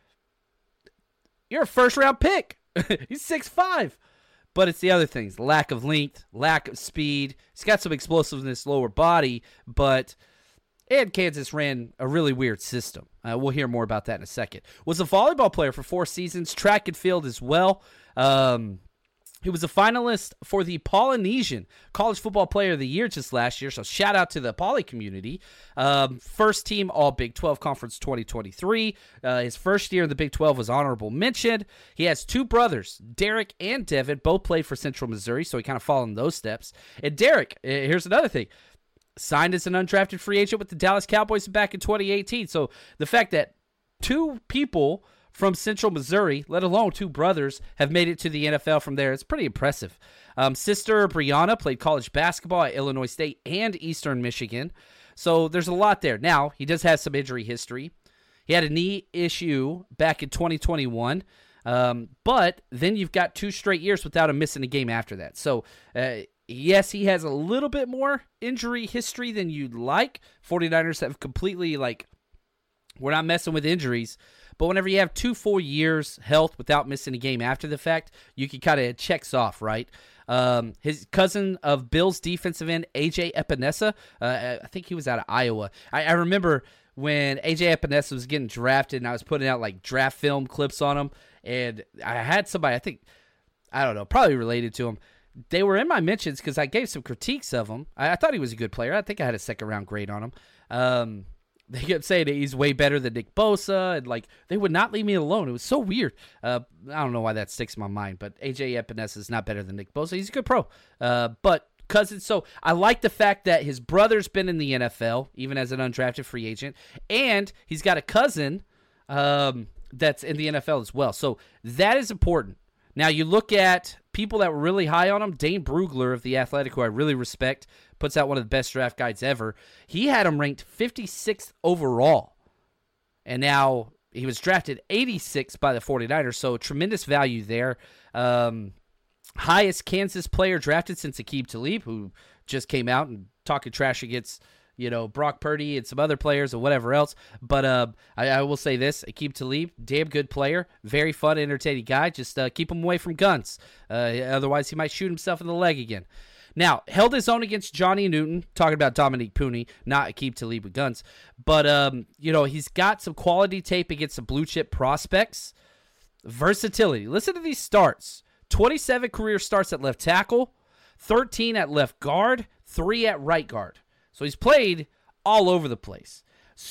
you're a first round pick. He's six five. But it's the other things, lack of length, lack of speed. He's got some explosiveness, lower body, but and Kansas ran a really weird system. Uh, we'll hear more about that in a second. Was a volleyball player for four seasons, track and field as well. Um, he was a finalist for the Polynesian College Football Player of the Year just last year, so shout out to the Poly community. Um, first team All Big twelve Conference twenty twenty-three. Uh, his first year in the Big twelve was honorable mention. He has two brothers, Derek and Devin, both played for Central Missouri, so he kind of followed in those steps. And Derek, here's another thing. Signed as an undrafted free agent with the Dallas Cowboys back in twenty eighteen. So the fact that two people from Central Missouri, let alone two brothers, have made it to the N F L from there, it's pretty impressive. Um, sister Brianna played college basketball at Illinois State and Eastern Michigan. So there's a lot there. Now, he does have some injury history. He had a knee issue back in twenty twenty-one. Um, but then you've got two straight years without him missing a game after that. So, uh, yes, he has a little bit more injury history than you'd like. 49ers have completely, like, we're not messing with injuries. But whenever you have two full years health without missing a game after the fact, you can kind of checks off, right? Um, his cousin of Bill's defensive end, A J Epinesa, uh, I think he was out of Iowa. I, I remember when A J Epinesa was getting drafted and I was putting out, like, draft film clips on him. And I had somebody, I think, I don't know, probably related to him. They were in my mentions because I gave some critiques of him. I, I thought he was a good player. I think I had a second-round grade on him. Um, they kept saying that he's way better than Nick Bosa, and like they would not leave me alone. It was so weird. Uh, I don't know why that sticks in my mind, but A J Epinesa is not better than Nick Bosa. He's a good pro. Uh, but Cousins, so I like the fact that his brother's been in the N F L, even as an undrafted free agent, and he's got a cousin um, that's in the N F L as well. So that is important. Now, you look at people that were really high on him. Dane Brugler of The Athletic, who I really respect, puts out one of the best draft guides ever. He had him ranked fifty-sixth overall. And now he was drafted eighty-sixth by the 49ers, so tremendous value there. Um, highest Kansas player drafted since Aqib Talib, who just came out and talking trash against, you know, Brock Purdy and some other players or whatever else. But uh, I, I will say this, Aqib Talib, damn good player, very fun, entertaining guy. Just uh, keep him away from guns. Uh, otherwise, he might shoot himself in the leg again. Now, held his own against Johnny Newton, talking about Dominique Pooney, not Aqib Talib with guns. But, um, you know, he's got some quality tape against some blue-chip prospects. Versatility. Listen to these starts. twenty-seven career starts at left tackle, thirteen at left guard, three at right guard. So he's played all over the place.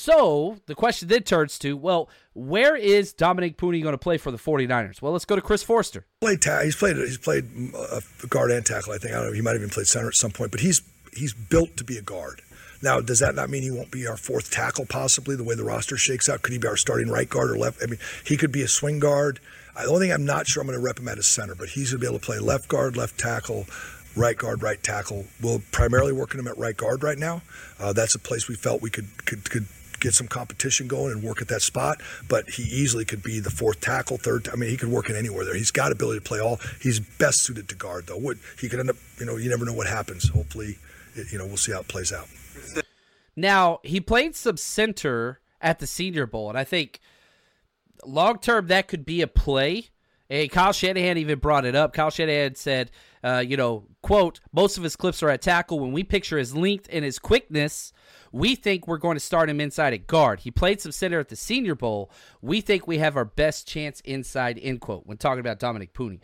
So the question then turns to, well, where is Dominique Pooney going to play for the 49ers? Well, let's go to Chris Forster. Played ta- he's played he's played uh, guard and tackle, I think. I don't know. He might have even played center at some point, but he's he's built to be a guard. Now, does that not mean he won't be our fourth tackle possibly, the way the roster shakes out? Could he be our starting right guard or left? I mean, he could be a swing guard. The only thing I'm not sure I'm going to rep him at is center, but he's going to be able to play left guard, left tackle, right guard, right tackle. We're primarily working him at right guard right now. Uh, that's a place we felt we could could could get some competition going and work at that spot, but he easily could be the fourth tackle, third. I mean, he could work in anywhere there. He's got ability to play all. He's best suited to guard, though. What he could end up, you know, you never know what happens. Hopefully, it, you know, we'll see how it plays out. Now, he played some center at the Senior Bowl, and I think long term that could be a play. And Kyle Shanahan even brought it up. Kyle Shanahan said, uh, you know, quote, most of his clips are at tackle. When we picture his length and his quickness, we think we're going to start him inside at guard. He played some center at the Senior Bowl. We think we have our best chance inside, end quote, when talking about Dominick Puni.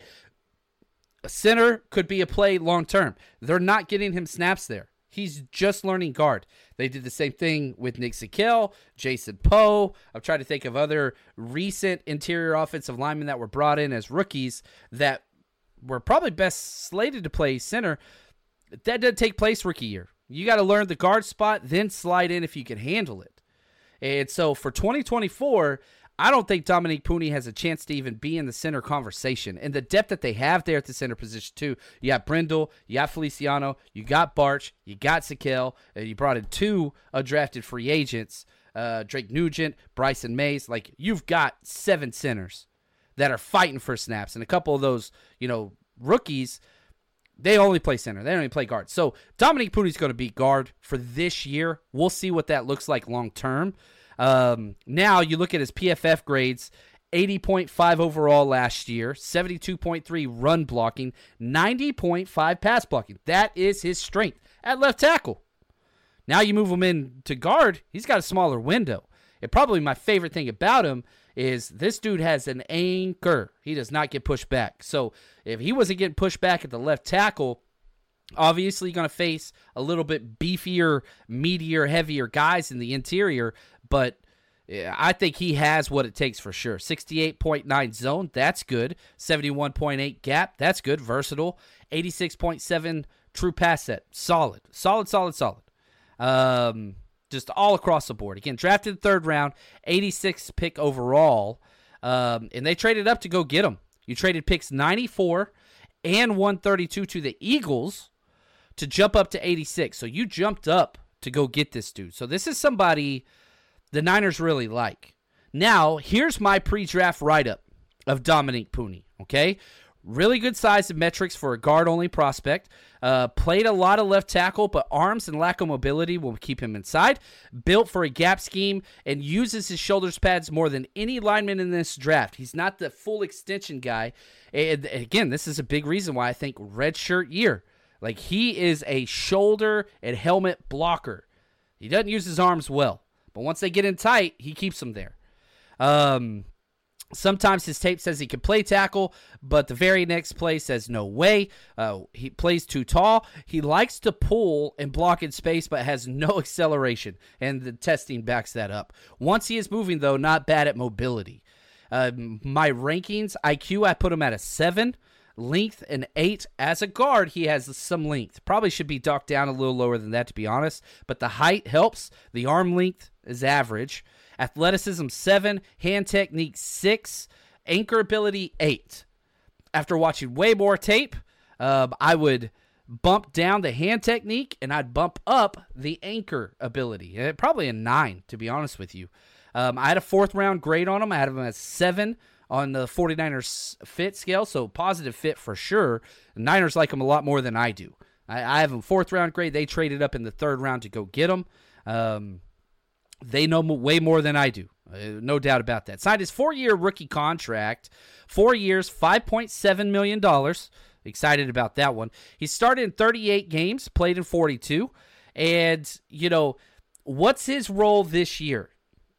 A center could be a play long term. They're not getting him snaps there. He's just learning guard. They did the same thing with Nick Zakelj, Jason Poe. I'm trying to think of other recent interior offensive linemen that were brought in as rookies that were probably best slated to play center. That doesn't take place rookie year. You got to learn the guard spot, then slide in if you can handle it. And so for twenty twenty-four, I don't think Dominick Puni has a chance to even be in the center conversation. And the depth that they have there at the center position, too. You got Brindle, you got Feliciano, you got Barch, you got Zakelj, and you brought in two undrafted free agents, uh, Drake Nugent, Bryson Mays. Like, you've got seven centers that are fighting for snaps. And a couple of those, you know, rookies, they only play center. They don't even play guard. So Dominick Puni's going to be guard for this year. We'll see what that looks like long term. Um, now you look at his P F F grades, eighty point five overall last year, seventy-two point three run blocking, ninety point five pass blocking. That is his strength at left tackle. Now you move him in to guard, he's got a smaller window. And probably my favorite thing about him is this dude has an anchor. He does not get pushed back. So if he wasn't getting pushed back at the left tackle, obviously going to face a little bit beefier, meatier, heavier guys in the interior, but I think he has what it takes for sure. sixty-eight point nine zone, that's good. seventy-one point eight gap, that's good. Versatile. eighty-six point seven true pass set, solid. Solid, solid, solid. Um, just all across the board. Again, drafted third round, eighty-sixth pick overall, um, and they traded up to go get him. You traded picks ninety-four and one thirty-two to the Eagles to jump up to eighty-six. So you jumped up to go get this dude. So this is somebody the Niners really like. Now, here's my pre-draft write-up of Dominick Puni, okay? Really good size and metrics for a guard-only prospect. Uh, played a lot of left tackle, but arms and lack of mobility will keep him inside. Built for a gap scheme and uses his shoulder pads more than any lineman in this draft. He's not the full extension guy. And again, this is a big reason why I think redshirt year. Like, he is a shoulder and helmet blocker. He doesn't use his arms well. But once they get in tight, he keeps them there. Um, sometimes his tape says he can play tackle, but the very next play says no way. Uh, he plays too tall. He likes to pull and block in space, but has no acceleration, and the testing backs that up. Once he is moving, though, not bad at mobility. Uh, my rankings, I Q, I put him at a seven. Length, an eight. As a guard, he has some length. Probably should be docked down a little lower than that, to be honest. But the height helps. The arm length is average. Athleticism, seven. Hand technique, six. Anchor ability, eight. After watching way more tape, um, I would bump down the hand technique, and I'd bump up the anchor ability. And probably a nine, to be honest with you. Um, I had a fourth-round grade on him. I had him at seven on the 49ers fit scale, so positive fit for sure. The Niners like him a lot more than I do. I, I have him fourth round grade. They traded up in the third round to go get him. Um, they know way more than I do. Uh, no doubt about that. Signed his four-year rookie contract. Four years, five point seven million dollars. Excited about that one. He started in thirty-eight games, played in forty-two. And, you know, what's his role this year?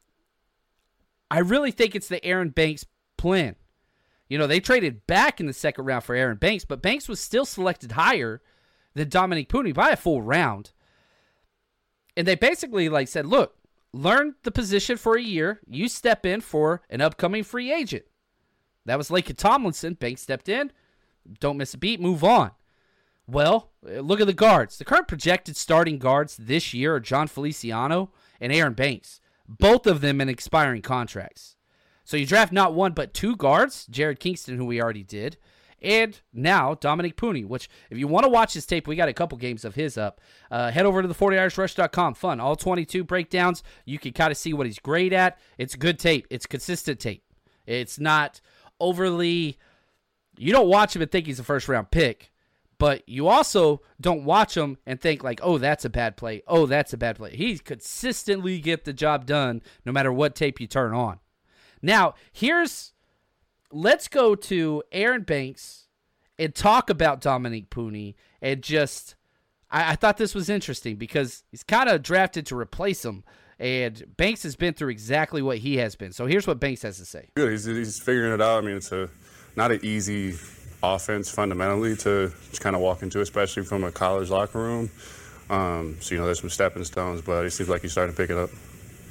I really think it's the Aaron Banks plan. You know, they traded back in the second round for Aaron Banks, but Banks was still selected higher than Dominick Puni by a full round. And they basically like said, look, learn the position for a year. You step in for an upcoming free agent. That was Laken Tomlinson. Banks stepped in. Don't miss a beat. Move on. Well, look at the guards. The current projected starting guards this year are John Feliciano and Aaron Banks, both of them in expiring contracts. So you draft not one but two guards, Jared Kingston, who we already did, and now Dominique Pooney, which if you want to watch his tape, we got a couple games of his up. Uh, head over to the forty niners rush dot com. Fun. All twenty-two breakdowns. You can kind of see what he's great at. It's good tape. It's consistent tape. It's not overly, you don't watch him and think he's a first-round pick, but you also don't watch him and think like, oh, that's a bad play. Oh, that's a bad play. He consistently get the job done no matter what tape you turn on. Now, here's, let's go to Aaron Banks and talk about Dominique Pooney and just, I, I thought this was interesting because he's kind of drafted to replace him, and Banks has been through exactly what he has been. So here's what Banks has to say. Good. He's, he's figuring it out. I mean, it's a not an easy offense fundamentally to just kind of walk into, especially from a college locker room. Um, so, you know, there's some stepping stones, but it seems like he's starting to pick it up.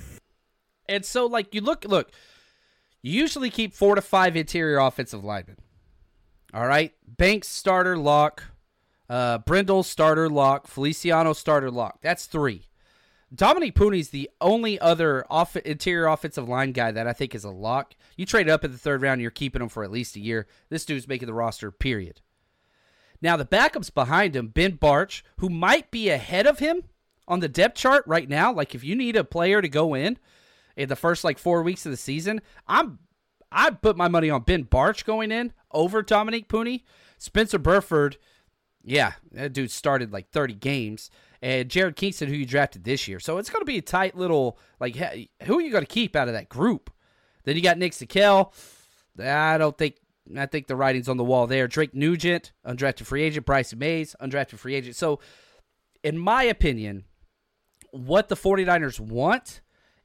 And so, like, you look, look, you usually keep four to five interior offensive linemen. All right? Banks, starter, lock. Uh, Brindle, starter, lock. Feliciano, starter, lock. That's three. Dominique Pooney's the only other off- interior offensive line guy that I think is a lock. You trade up in the third round, you're keeping him for at least a year. This dude's making the roster, period. Now, the backups behind him, Ben Bartch, who might be ahead of him on the depth chart right now. Like, if you need a player to go in in the first, like, four weeks of the season, I'm I put my money on Ben Bartch going in over Dominique Pooney. Spencer Burford, yeah, that dude started like thirty games. And Jared Kingston, who you drafted this year. So it's going to be a tight little, like, who are you going to keep out of that group? Then you got Nick Sikel. I don't think, I think the writing's on the wall there. Drake Nugent, undrafted free agent. Bryson Mays, undrafted free agent. So, in my opinion, what the forty niners want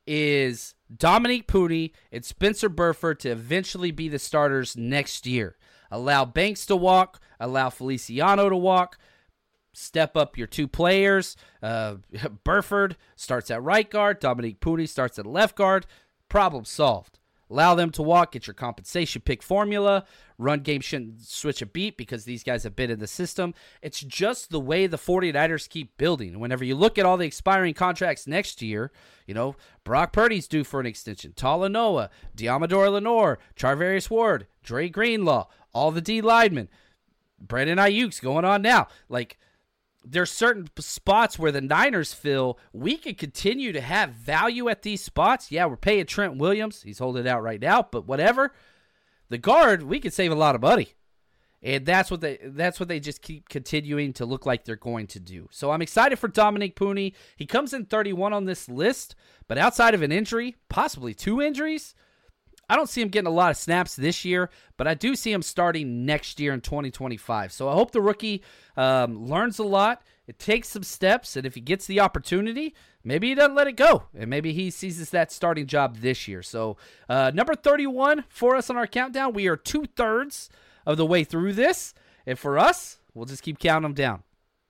is Dominique Pooney and Spencer Burford to eventually be the starters next year. Allow Banks to walk. Allow Feliciano to walk. Step up your two players. Uh, Burford starts at right guard. Dominique Pooney starts at left guard. Problem solved. Allow them to walk. Get your compensation pick formula. Run game shouldn't switch a beat because these guys have been in the system. It's just the way the forty niners keep building. Whenever you look at all the expiring contracts next year, you know, Brock Purdy's due for an extension. Talanoa, Diamador Lenore, Charvarius Ward, Dre Greenlaw, all the D linemen. Brandon Ayuk's going on now. Like, there's certain spots where the Niners feel we can continue to have value at these spots. Yeah, we're paying Trent Williams. He's holding it out right now, but whatever. The guard, we could save a lot of money. And that's what they that's what they just keep continuing to look like they're going to do. So I'm excited for Dominique Pooney. He comes in thirty-one on this list, but outside of an injury, possibly two injuries, I don't see him getting a lot of snaps this year, but I do see him starting next year in twenty twenty-five. So I hope the rookie um, learns a lot. It takes some steps, and if he gets the opportunity, maybe he doesn't let it go, and maybe he seizes that starting job this year. So uh, number thirty-one for us on our countdown. We are two-thirds of the way through this, and for us, we'll just keep counting them down.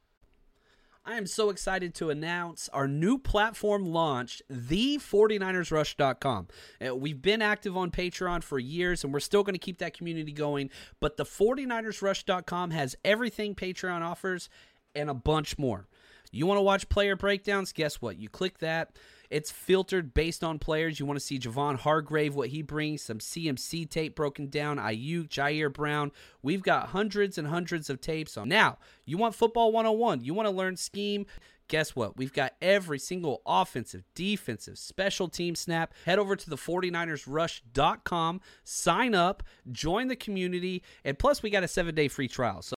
I am so excited to announce our new platform launch, the forty niners rush dot com. Uh, we've been active on Patreon for years, and we're still going to keep that community going, but the forty niners rush dot com has everything Patreon offers and a bunch more. You want to watch player breakdowns? Guess what? You click that. It's filtered based on players. You want to see Javon Hargrave, what he brings, some C M C tape broken down, Ayuk, Jair Brown. We've got hundreds and hundreds of tapes on. Now, you want football one oh one. You want to learn scheme. Guess what? We've got every single offensive, defensive, special team snap. Head over to the forty niners rush dot com, sign up, join the community, and plus we got a seven-day free trial. So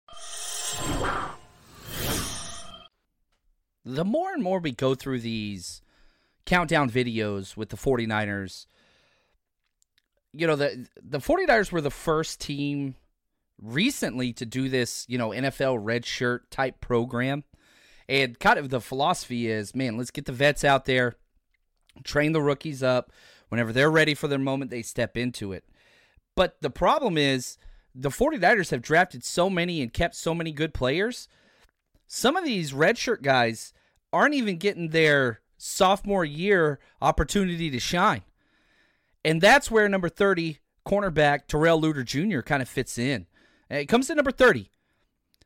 the more and more we go through these countdown videos with the forty niners, you know, the the forty niners were the first team recently to do this, you know, N F L red shirt type program. And kind of the philosophy is, man, let's get the vets out there, train the rookies up. Whenever they're ready for their moment, they step into it. But the problem is the forty niners have drafted so many and kept so many good players. Some of these redshirt guys aren't even getting their sophomore year opportunity to shine. And that's where number thirty, cornerback Terrell Luter Junior kind of fits in. And it comes to number thirty.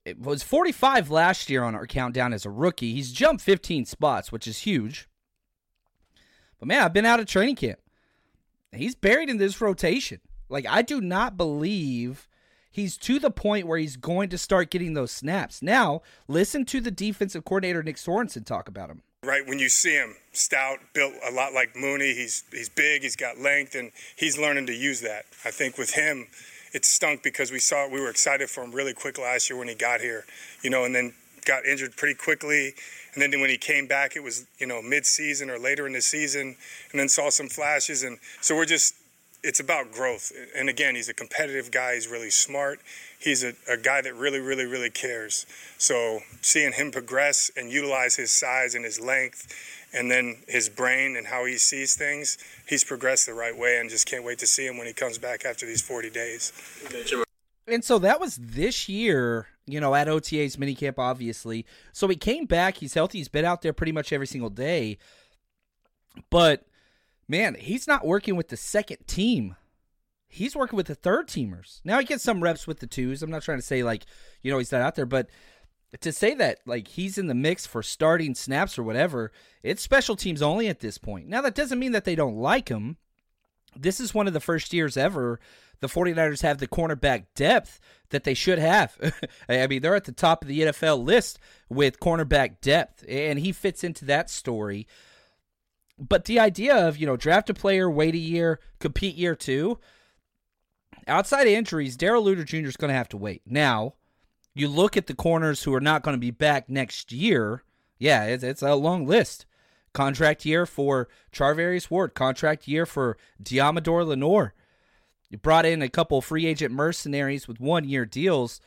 it was forty-five last year on our countdown as a rookie. He's jumped fifteen spots, which is huge. But, man, I've been out of training camp. He's buried in this rotation. Like, I do not believe he's to the point where he's going to start getting those snaps. Now, listen to the defensive coordinator, Nick Sorensen, talk about him. Right, when you see him, stout, built a lot like Mooney, he's he's big, he's got length, and he's learning to use that. I think with him, it stunk because we saw we were excited for him really quick last year when he got here, you know, and then got injured pretty quickly. And then when he came back, it was, you know, mid-season or later in the season, and then saw some flashes. And so we're just, it's about growth. And again, he's a competitive guy. He's really smart. He's a, a guy that really, really, really cares. So seeing him progress and utilize his size and his length and then his brain and how he sees things, he's progressed the right way, and just can't wait to see him when he comes back after these forty days. And so that was this year, you know, at O T A's minicamp, obviously. So he came back. He's healthy. He's been out there pretty much every single day. But, man, he's not working with the second team. He's working with the third teamers. Now he gets some reps with the twos. I'm not trying to say, like, you know, he's not out there. But to say that, like, he's in the mix for starting snaps or whatever, it's special teams only at this point. Now, that doesn't mean that they don't like him. This is one of the first years ever the 49ers have the cornerback depth that they should have. I mean, they're at the top of the N F L list with cornerback depth, and he fits into that story. But the idea of, you know, draft a player, wait a year, compete year two, outside of injuries, Darrell Luter Junior is going to have to wait. Now, you look at the corners who are not going to be back next year, yeah, it's, it's a long list. Contract year for Charvarius Ward. Contract year for Diamador Lenore. You brought in a couple free agent mercenaries with one-year deals.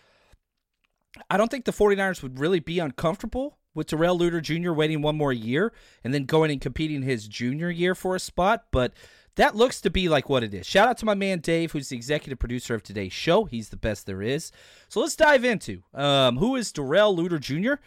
I don't think the 49ers would really be uncomfortable with Darrell Luter Junior waiting one more year and then going and competing his junior year for a spot, but that looks to be like what it is. Shout out to my man Dave, who's the executive producer of today's show. He's the best there is. So let's dive into um, who is Darrell Luter Junior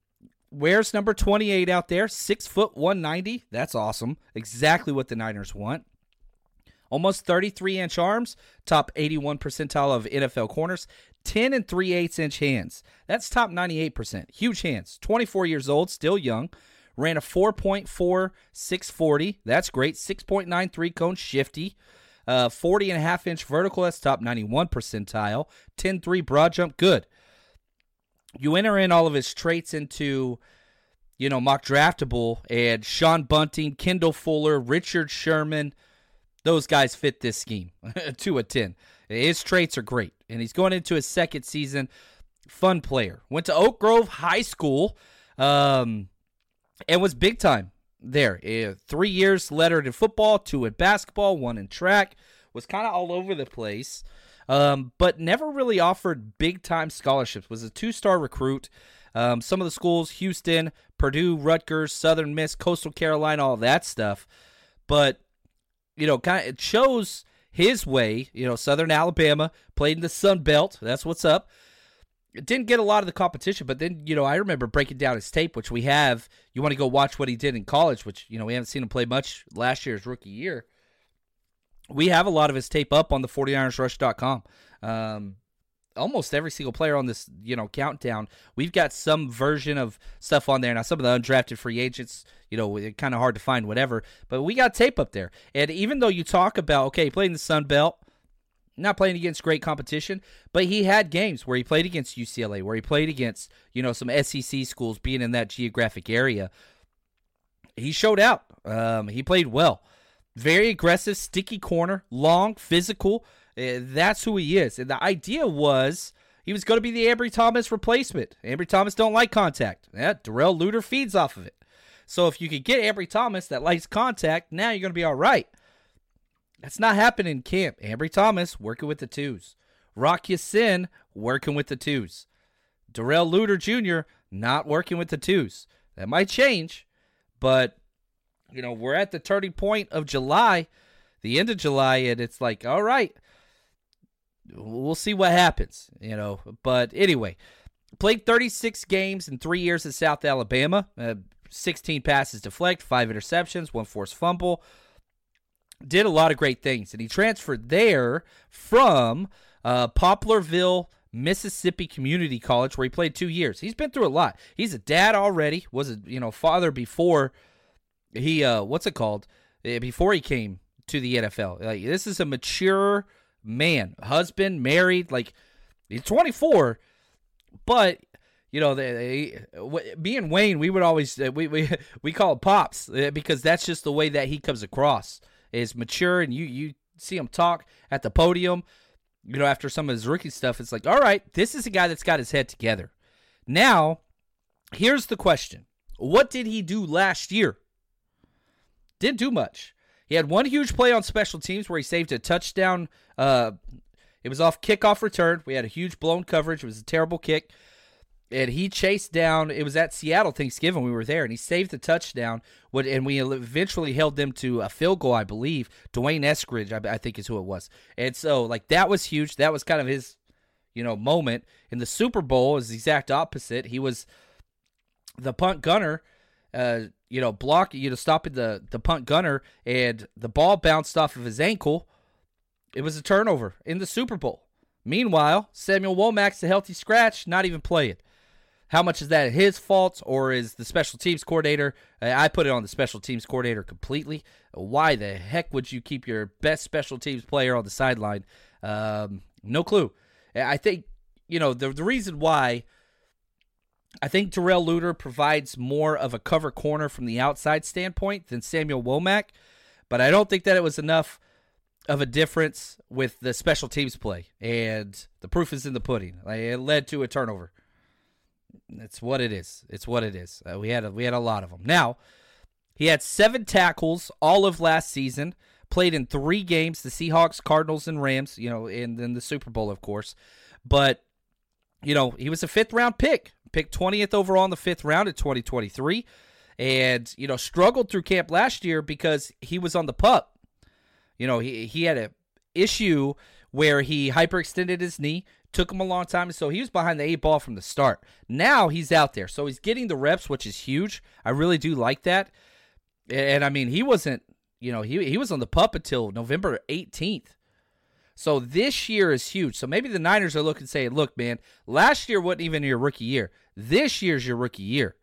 Wears number twenty-eight out there, six foot one ninety. That's awesome. Exactly what the Niners want. Almost thirty-three inch arms, top eighty-one percentile of N F L corners, ten and three eighths inch hands. That's top ninety-eight percent. Huge hands. twenty-four years old, still young. Ran a four point four six forty. That's great. six point nine three cone shifty. Uh, forty and a half inch vertical. That's top ninety-one percentile. ten three broad jump. Good. You enter in all of his traits into, you know, mock draftable, and Sean Bunting, Kendall Fuller, Richard Sherman, those guys fit this scheme to a ten. His traits are great, and he's going into his second season. Fun player. Went to Oak Grove High School um, and was big time there. Uh, three years lettered in football, two in basketball, one in track. Was kind of all over the place, um, but never really offered big-time scholarships. Was a two-star recruit. Um, some of the schools, Houston, Purdue, Rutgers, Southern Miss, Coastal Carolina, all that stuff. But, you know, kind of it shows his way. You know, Southern Alabama, played in the Sun Belt. That's what's up. It didn't get a lot of the competition, but then, you know, I remember breaking down his tape, which we have. You want to go watch what he did in college, which, you know, we haven't seen him play much last year's rookie year. We have a lot of his tape up on the 49ers rush dot com. Um, almost every single player on this, you know, countdown, we've got some version of stuff on there. Now, some of the undrafted free agents, you know, it's kind of hard to find, whatever. But we got tape up there. And even though you talk about, okay, he played in the Sun Belt, not playing against great competition, but he had games where he played against U C L A, where he played against, you know, some S E C schools being in that geographic area. He showed out. Um, he played well. Very aggressive, sticky corner, long, physical. Uh, that's who he is. And the idea was he was going to be the Ambry Thomas replacement. Ambry Thomas don't like contact. Yeah, Darrell Luter feeds off of it. So if you could get Ambry Thomas that likes contact, now you're going to be all right. That's not happening in camp. Ambry Thomas working with the twos. Rock Ya-Sin working with the twos. Darrell Luter Junior not working with the twos. That might change, but you know, we're at the turning point of July, the end of July, and it's like, all right, we'll see what happens, you know. But anyway, played thirty-six games in three years at South Alabama, uh, sixteen passes deflect, five interceptions, one forced fumble. Did a lot of great things, and he transferred there from uh, Poplarville Mississippi Community College, where he played two years. He's been through a lot. He's a dad already, was a you know father before he uh what's it called before he came to the N F L. Like, this is a mature man, husband, married. Like, he's twenty-four, but you know, they, they, me and Wayne, we would always we we we call him Pops because that's just the way that he comes across. Is mature, and you you see him talk at the podium. You know, after some of his rookie stuff, it's like, all right, this is a guy that's got his head together. Now, here's the question. What did he do last year? Didn't do much. He had one huge play on special teams where he saved a touchdown. Uh, it was off kickoff return. We had a huge blown coverage. It was a terrible kick. And he chased down, it was at Seattle Thanksgiving, we were there, and he saved the touchdown, and we eventually held them to a field goal, I believe. Dwayne Eskridge, I think is who it was. And so, like, that was huge. That was kind of his, you know, moment. In the Super Bowl, is the exact opposite. He was the punt gunner, uh, you know, block, you know, stopping the, the punt gunner, and the ball bounced off of his ankle. It was a turnover in the Super Bowl. Meanwhile, Samuel Womack's a healthy scratch, not even playing. How much is that his fault, or is the special teams coordinator? I put it on the special teams coordinator completely. Why the heck would you keep your best special teams player on the sideline? Um, no clue. I think, you know, the, the reason why I think Darrell Luter provides more of a cover corner from the outside standpoint than Samuel Womack, but I don't think that it was enough of a difference with the special teams play, and the proof is in the pudding. Like, it led to a turnover. It's what it is. It's what it is. Uh, we had a, we had a lot of them. Now, he had seven tackles all of last season, played in three games, the Seahawks, Cardinals, and Rams, you know, and then the Super Bowl, of course. But, you know, he was a fifth-round pick, picked twentieth overall in the fifth round in twenty twenty-three, and, you know, struggled through camp last year because he was on the pup. You know, he, he had an issue where he hyperextended his knee. Took him a long time, so he was behind the eight ball from the start. Now he's out there, so he's getting the reps, which is huge. I really do like that. And, and I mean, he wasn't, you know, he he was on the pup until November eighteenth. So this year is huge. So maybe the Niners are looking and saying, look, man, last year wasn't even your rookie year. This year's your rookie year.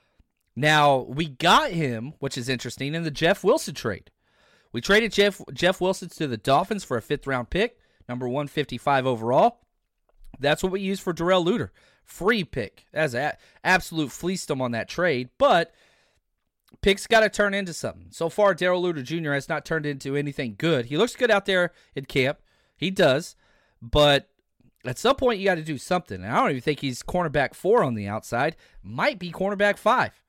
Now, we got him, which is interesting, in the Jeff Wilson trade. We traded Jeff Jeff Wilson to the Dolphins for a fifth-round pick, number one fifty-five overall. That's what we used for Darrell Luter. Free pick. That's an absolute fleeced him on that trade, but picks got to turn into something. So far, Darrell Luter Junior has not turned into anything good. He looks good out there in camp. He does, but at some point, you got to do something. And I don't even think he's cornerback four on the outside. Might be cornerback five.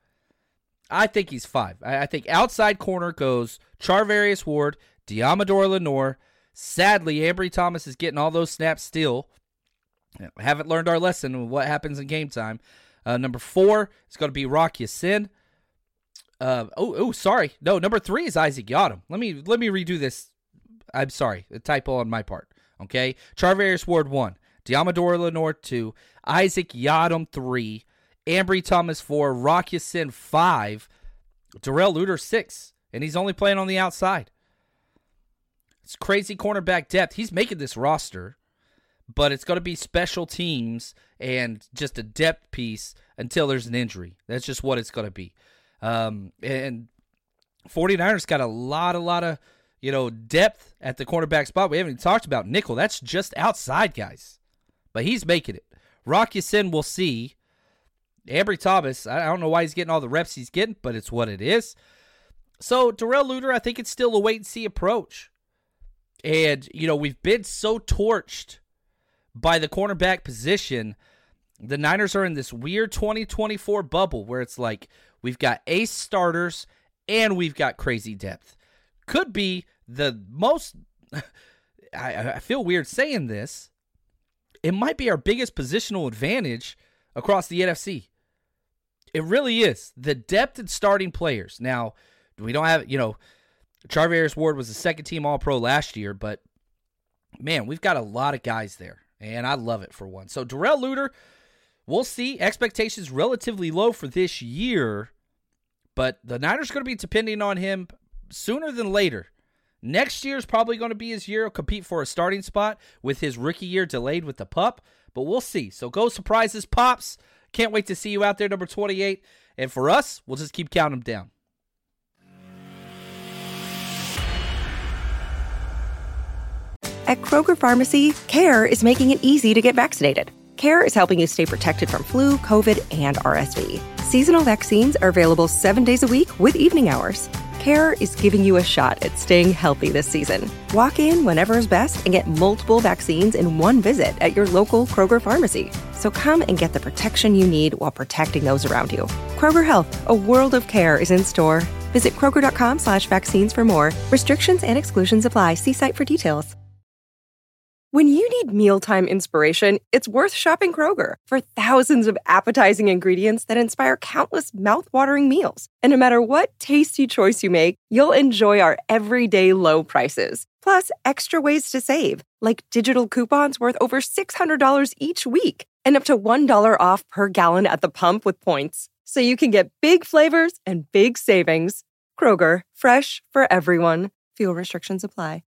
I think he's five. I think outside corner goes Charvarius Ward, Diamador Lenore. Sadly, Ambry Thomas is getting all those snaps still. We haven't learned our lesson of what happens in game time. Uh, number four is going to be Rock Ya-Sin. Uh, oh, oh, sorry. No, number three is Isaac Yiadom. Let me let me redo this. I'm sorry, a typo on my part. Okay, Charvarius Ward one, Diamador Lenore two, Isaac Yiadom three, Ambry Thomas four, Rock Ya-Sin five, Darrell Luter six, and he's only playing on the outside. It's crazy cornerback depth. He's making this roster. But it's going to be special teams and just a depth piece until there's an injury. That's just what it's going to be. Um, and 49ers got a lot, a lot of, you know, depth at the cornerback spot. We haven't even talked about nickel. That's just outside guys. But he's making it. Rock Ya-Sin, we'll see. Ambry Thomas, I don't know why he's getting all the reps he's getting, but it's what it is. So Darrell Luter, I think it's still a wait-and-see approach. And, you know, we've been so torched by the cornerback position. The Niners are in this weird twenty twenty-four bubble where it's like we've got ace starters and we've got crazy depth. Could be the most, I, I feel weird saying this, it might be our biggest positional advantage across the N F C. It really is. The depth in starting players. Now, we don't have, you know, Charvarius Ward was a second-team All-Pro last year, but, man, we've got a lot of guys there. And I love it for one. So Darrell Luter, we'll see. Expectations relatively low for this year, but the Niners are going to be depending on him sooner than later. Next year is probably going to be his year. He'll compete for a starting spot with his rookie year delayed with the pup. but we'll see. So go surprises, Pops. Can't wait to see you out there, number twenty-eight. And for us, we'll just keep counting them down. At Kroger Pharmacy, CARE is making it easy to get vaccinated. CARE is helping you stay protected from flu, COVID, and R S V. Seasonal vaccines are available seven days a week with evening hours. CARE is giving you a shot at staying healthy this season. Walk in whenever is best and get multiple vaccines in one visit at your local Kroger Pharmacy. So come and get the protection you need while protecting those around you. Kroger Health, a world of care is in store. Visit Kroger.com slash vaccines for more. Restrictions and exclusions apply. See site for details. When you need mealtime inspiration, it's worth shopping Kroger for thousands of appetizing ingredients that inspire countless mouth-watering meals. And no matter what tasty choice you make, you'll enjoy our everyday low prices. Plus, extra ways to save, like digital coupons worth over six hundred dollars each week and up to one dollar off per gallon at the pump with points. So you can get big flavors and big savings. Kroger, fresh for everyone. Fuel restrictions apply.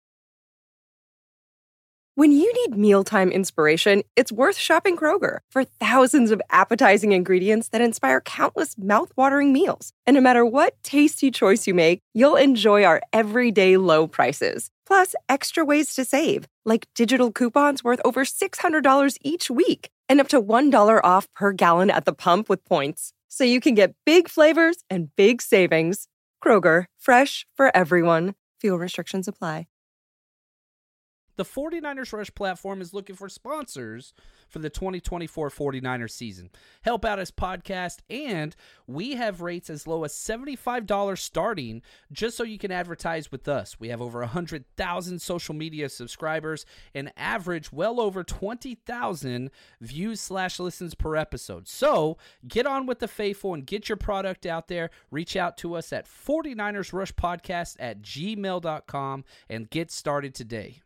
When you need mealtime inspiration, it's worth shopping Kroger for thousands of appetizing ingredients that inspire countless mouth-watering meals. And no matter what tasty choice you make, you'll enjoy our everyday low prices. Plus, extra ways to save, like digital coupons worth over six hundred dollars each week and up to one dollar off per gallon at the pump with points. So you can get big flavors and big savings. Kroger, fresh for everyone. Fuel restrictions apply. The 49ers Rush platform is looking for sponsors for the twenty twenty-four 49ers season. Help out his podcast, and we have rates as low as seventy-five dollars starting just so you can advertise with us. We have over one hundred thousand social media subscribers and average well over twenty thousand views slash listens per episode. So get on with the faithful and get your product out there. Reach out to us at 49ers Rush Podcast at gmail dot com and get started today.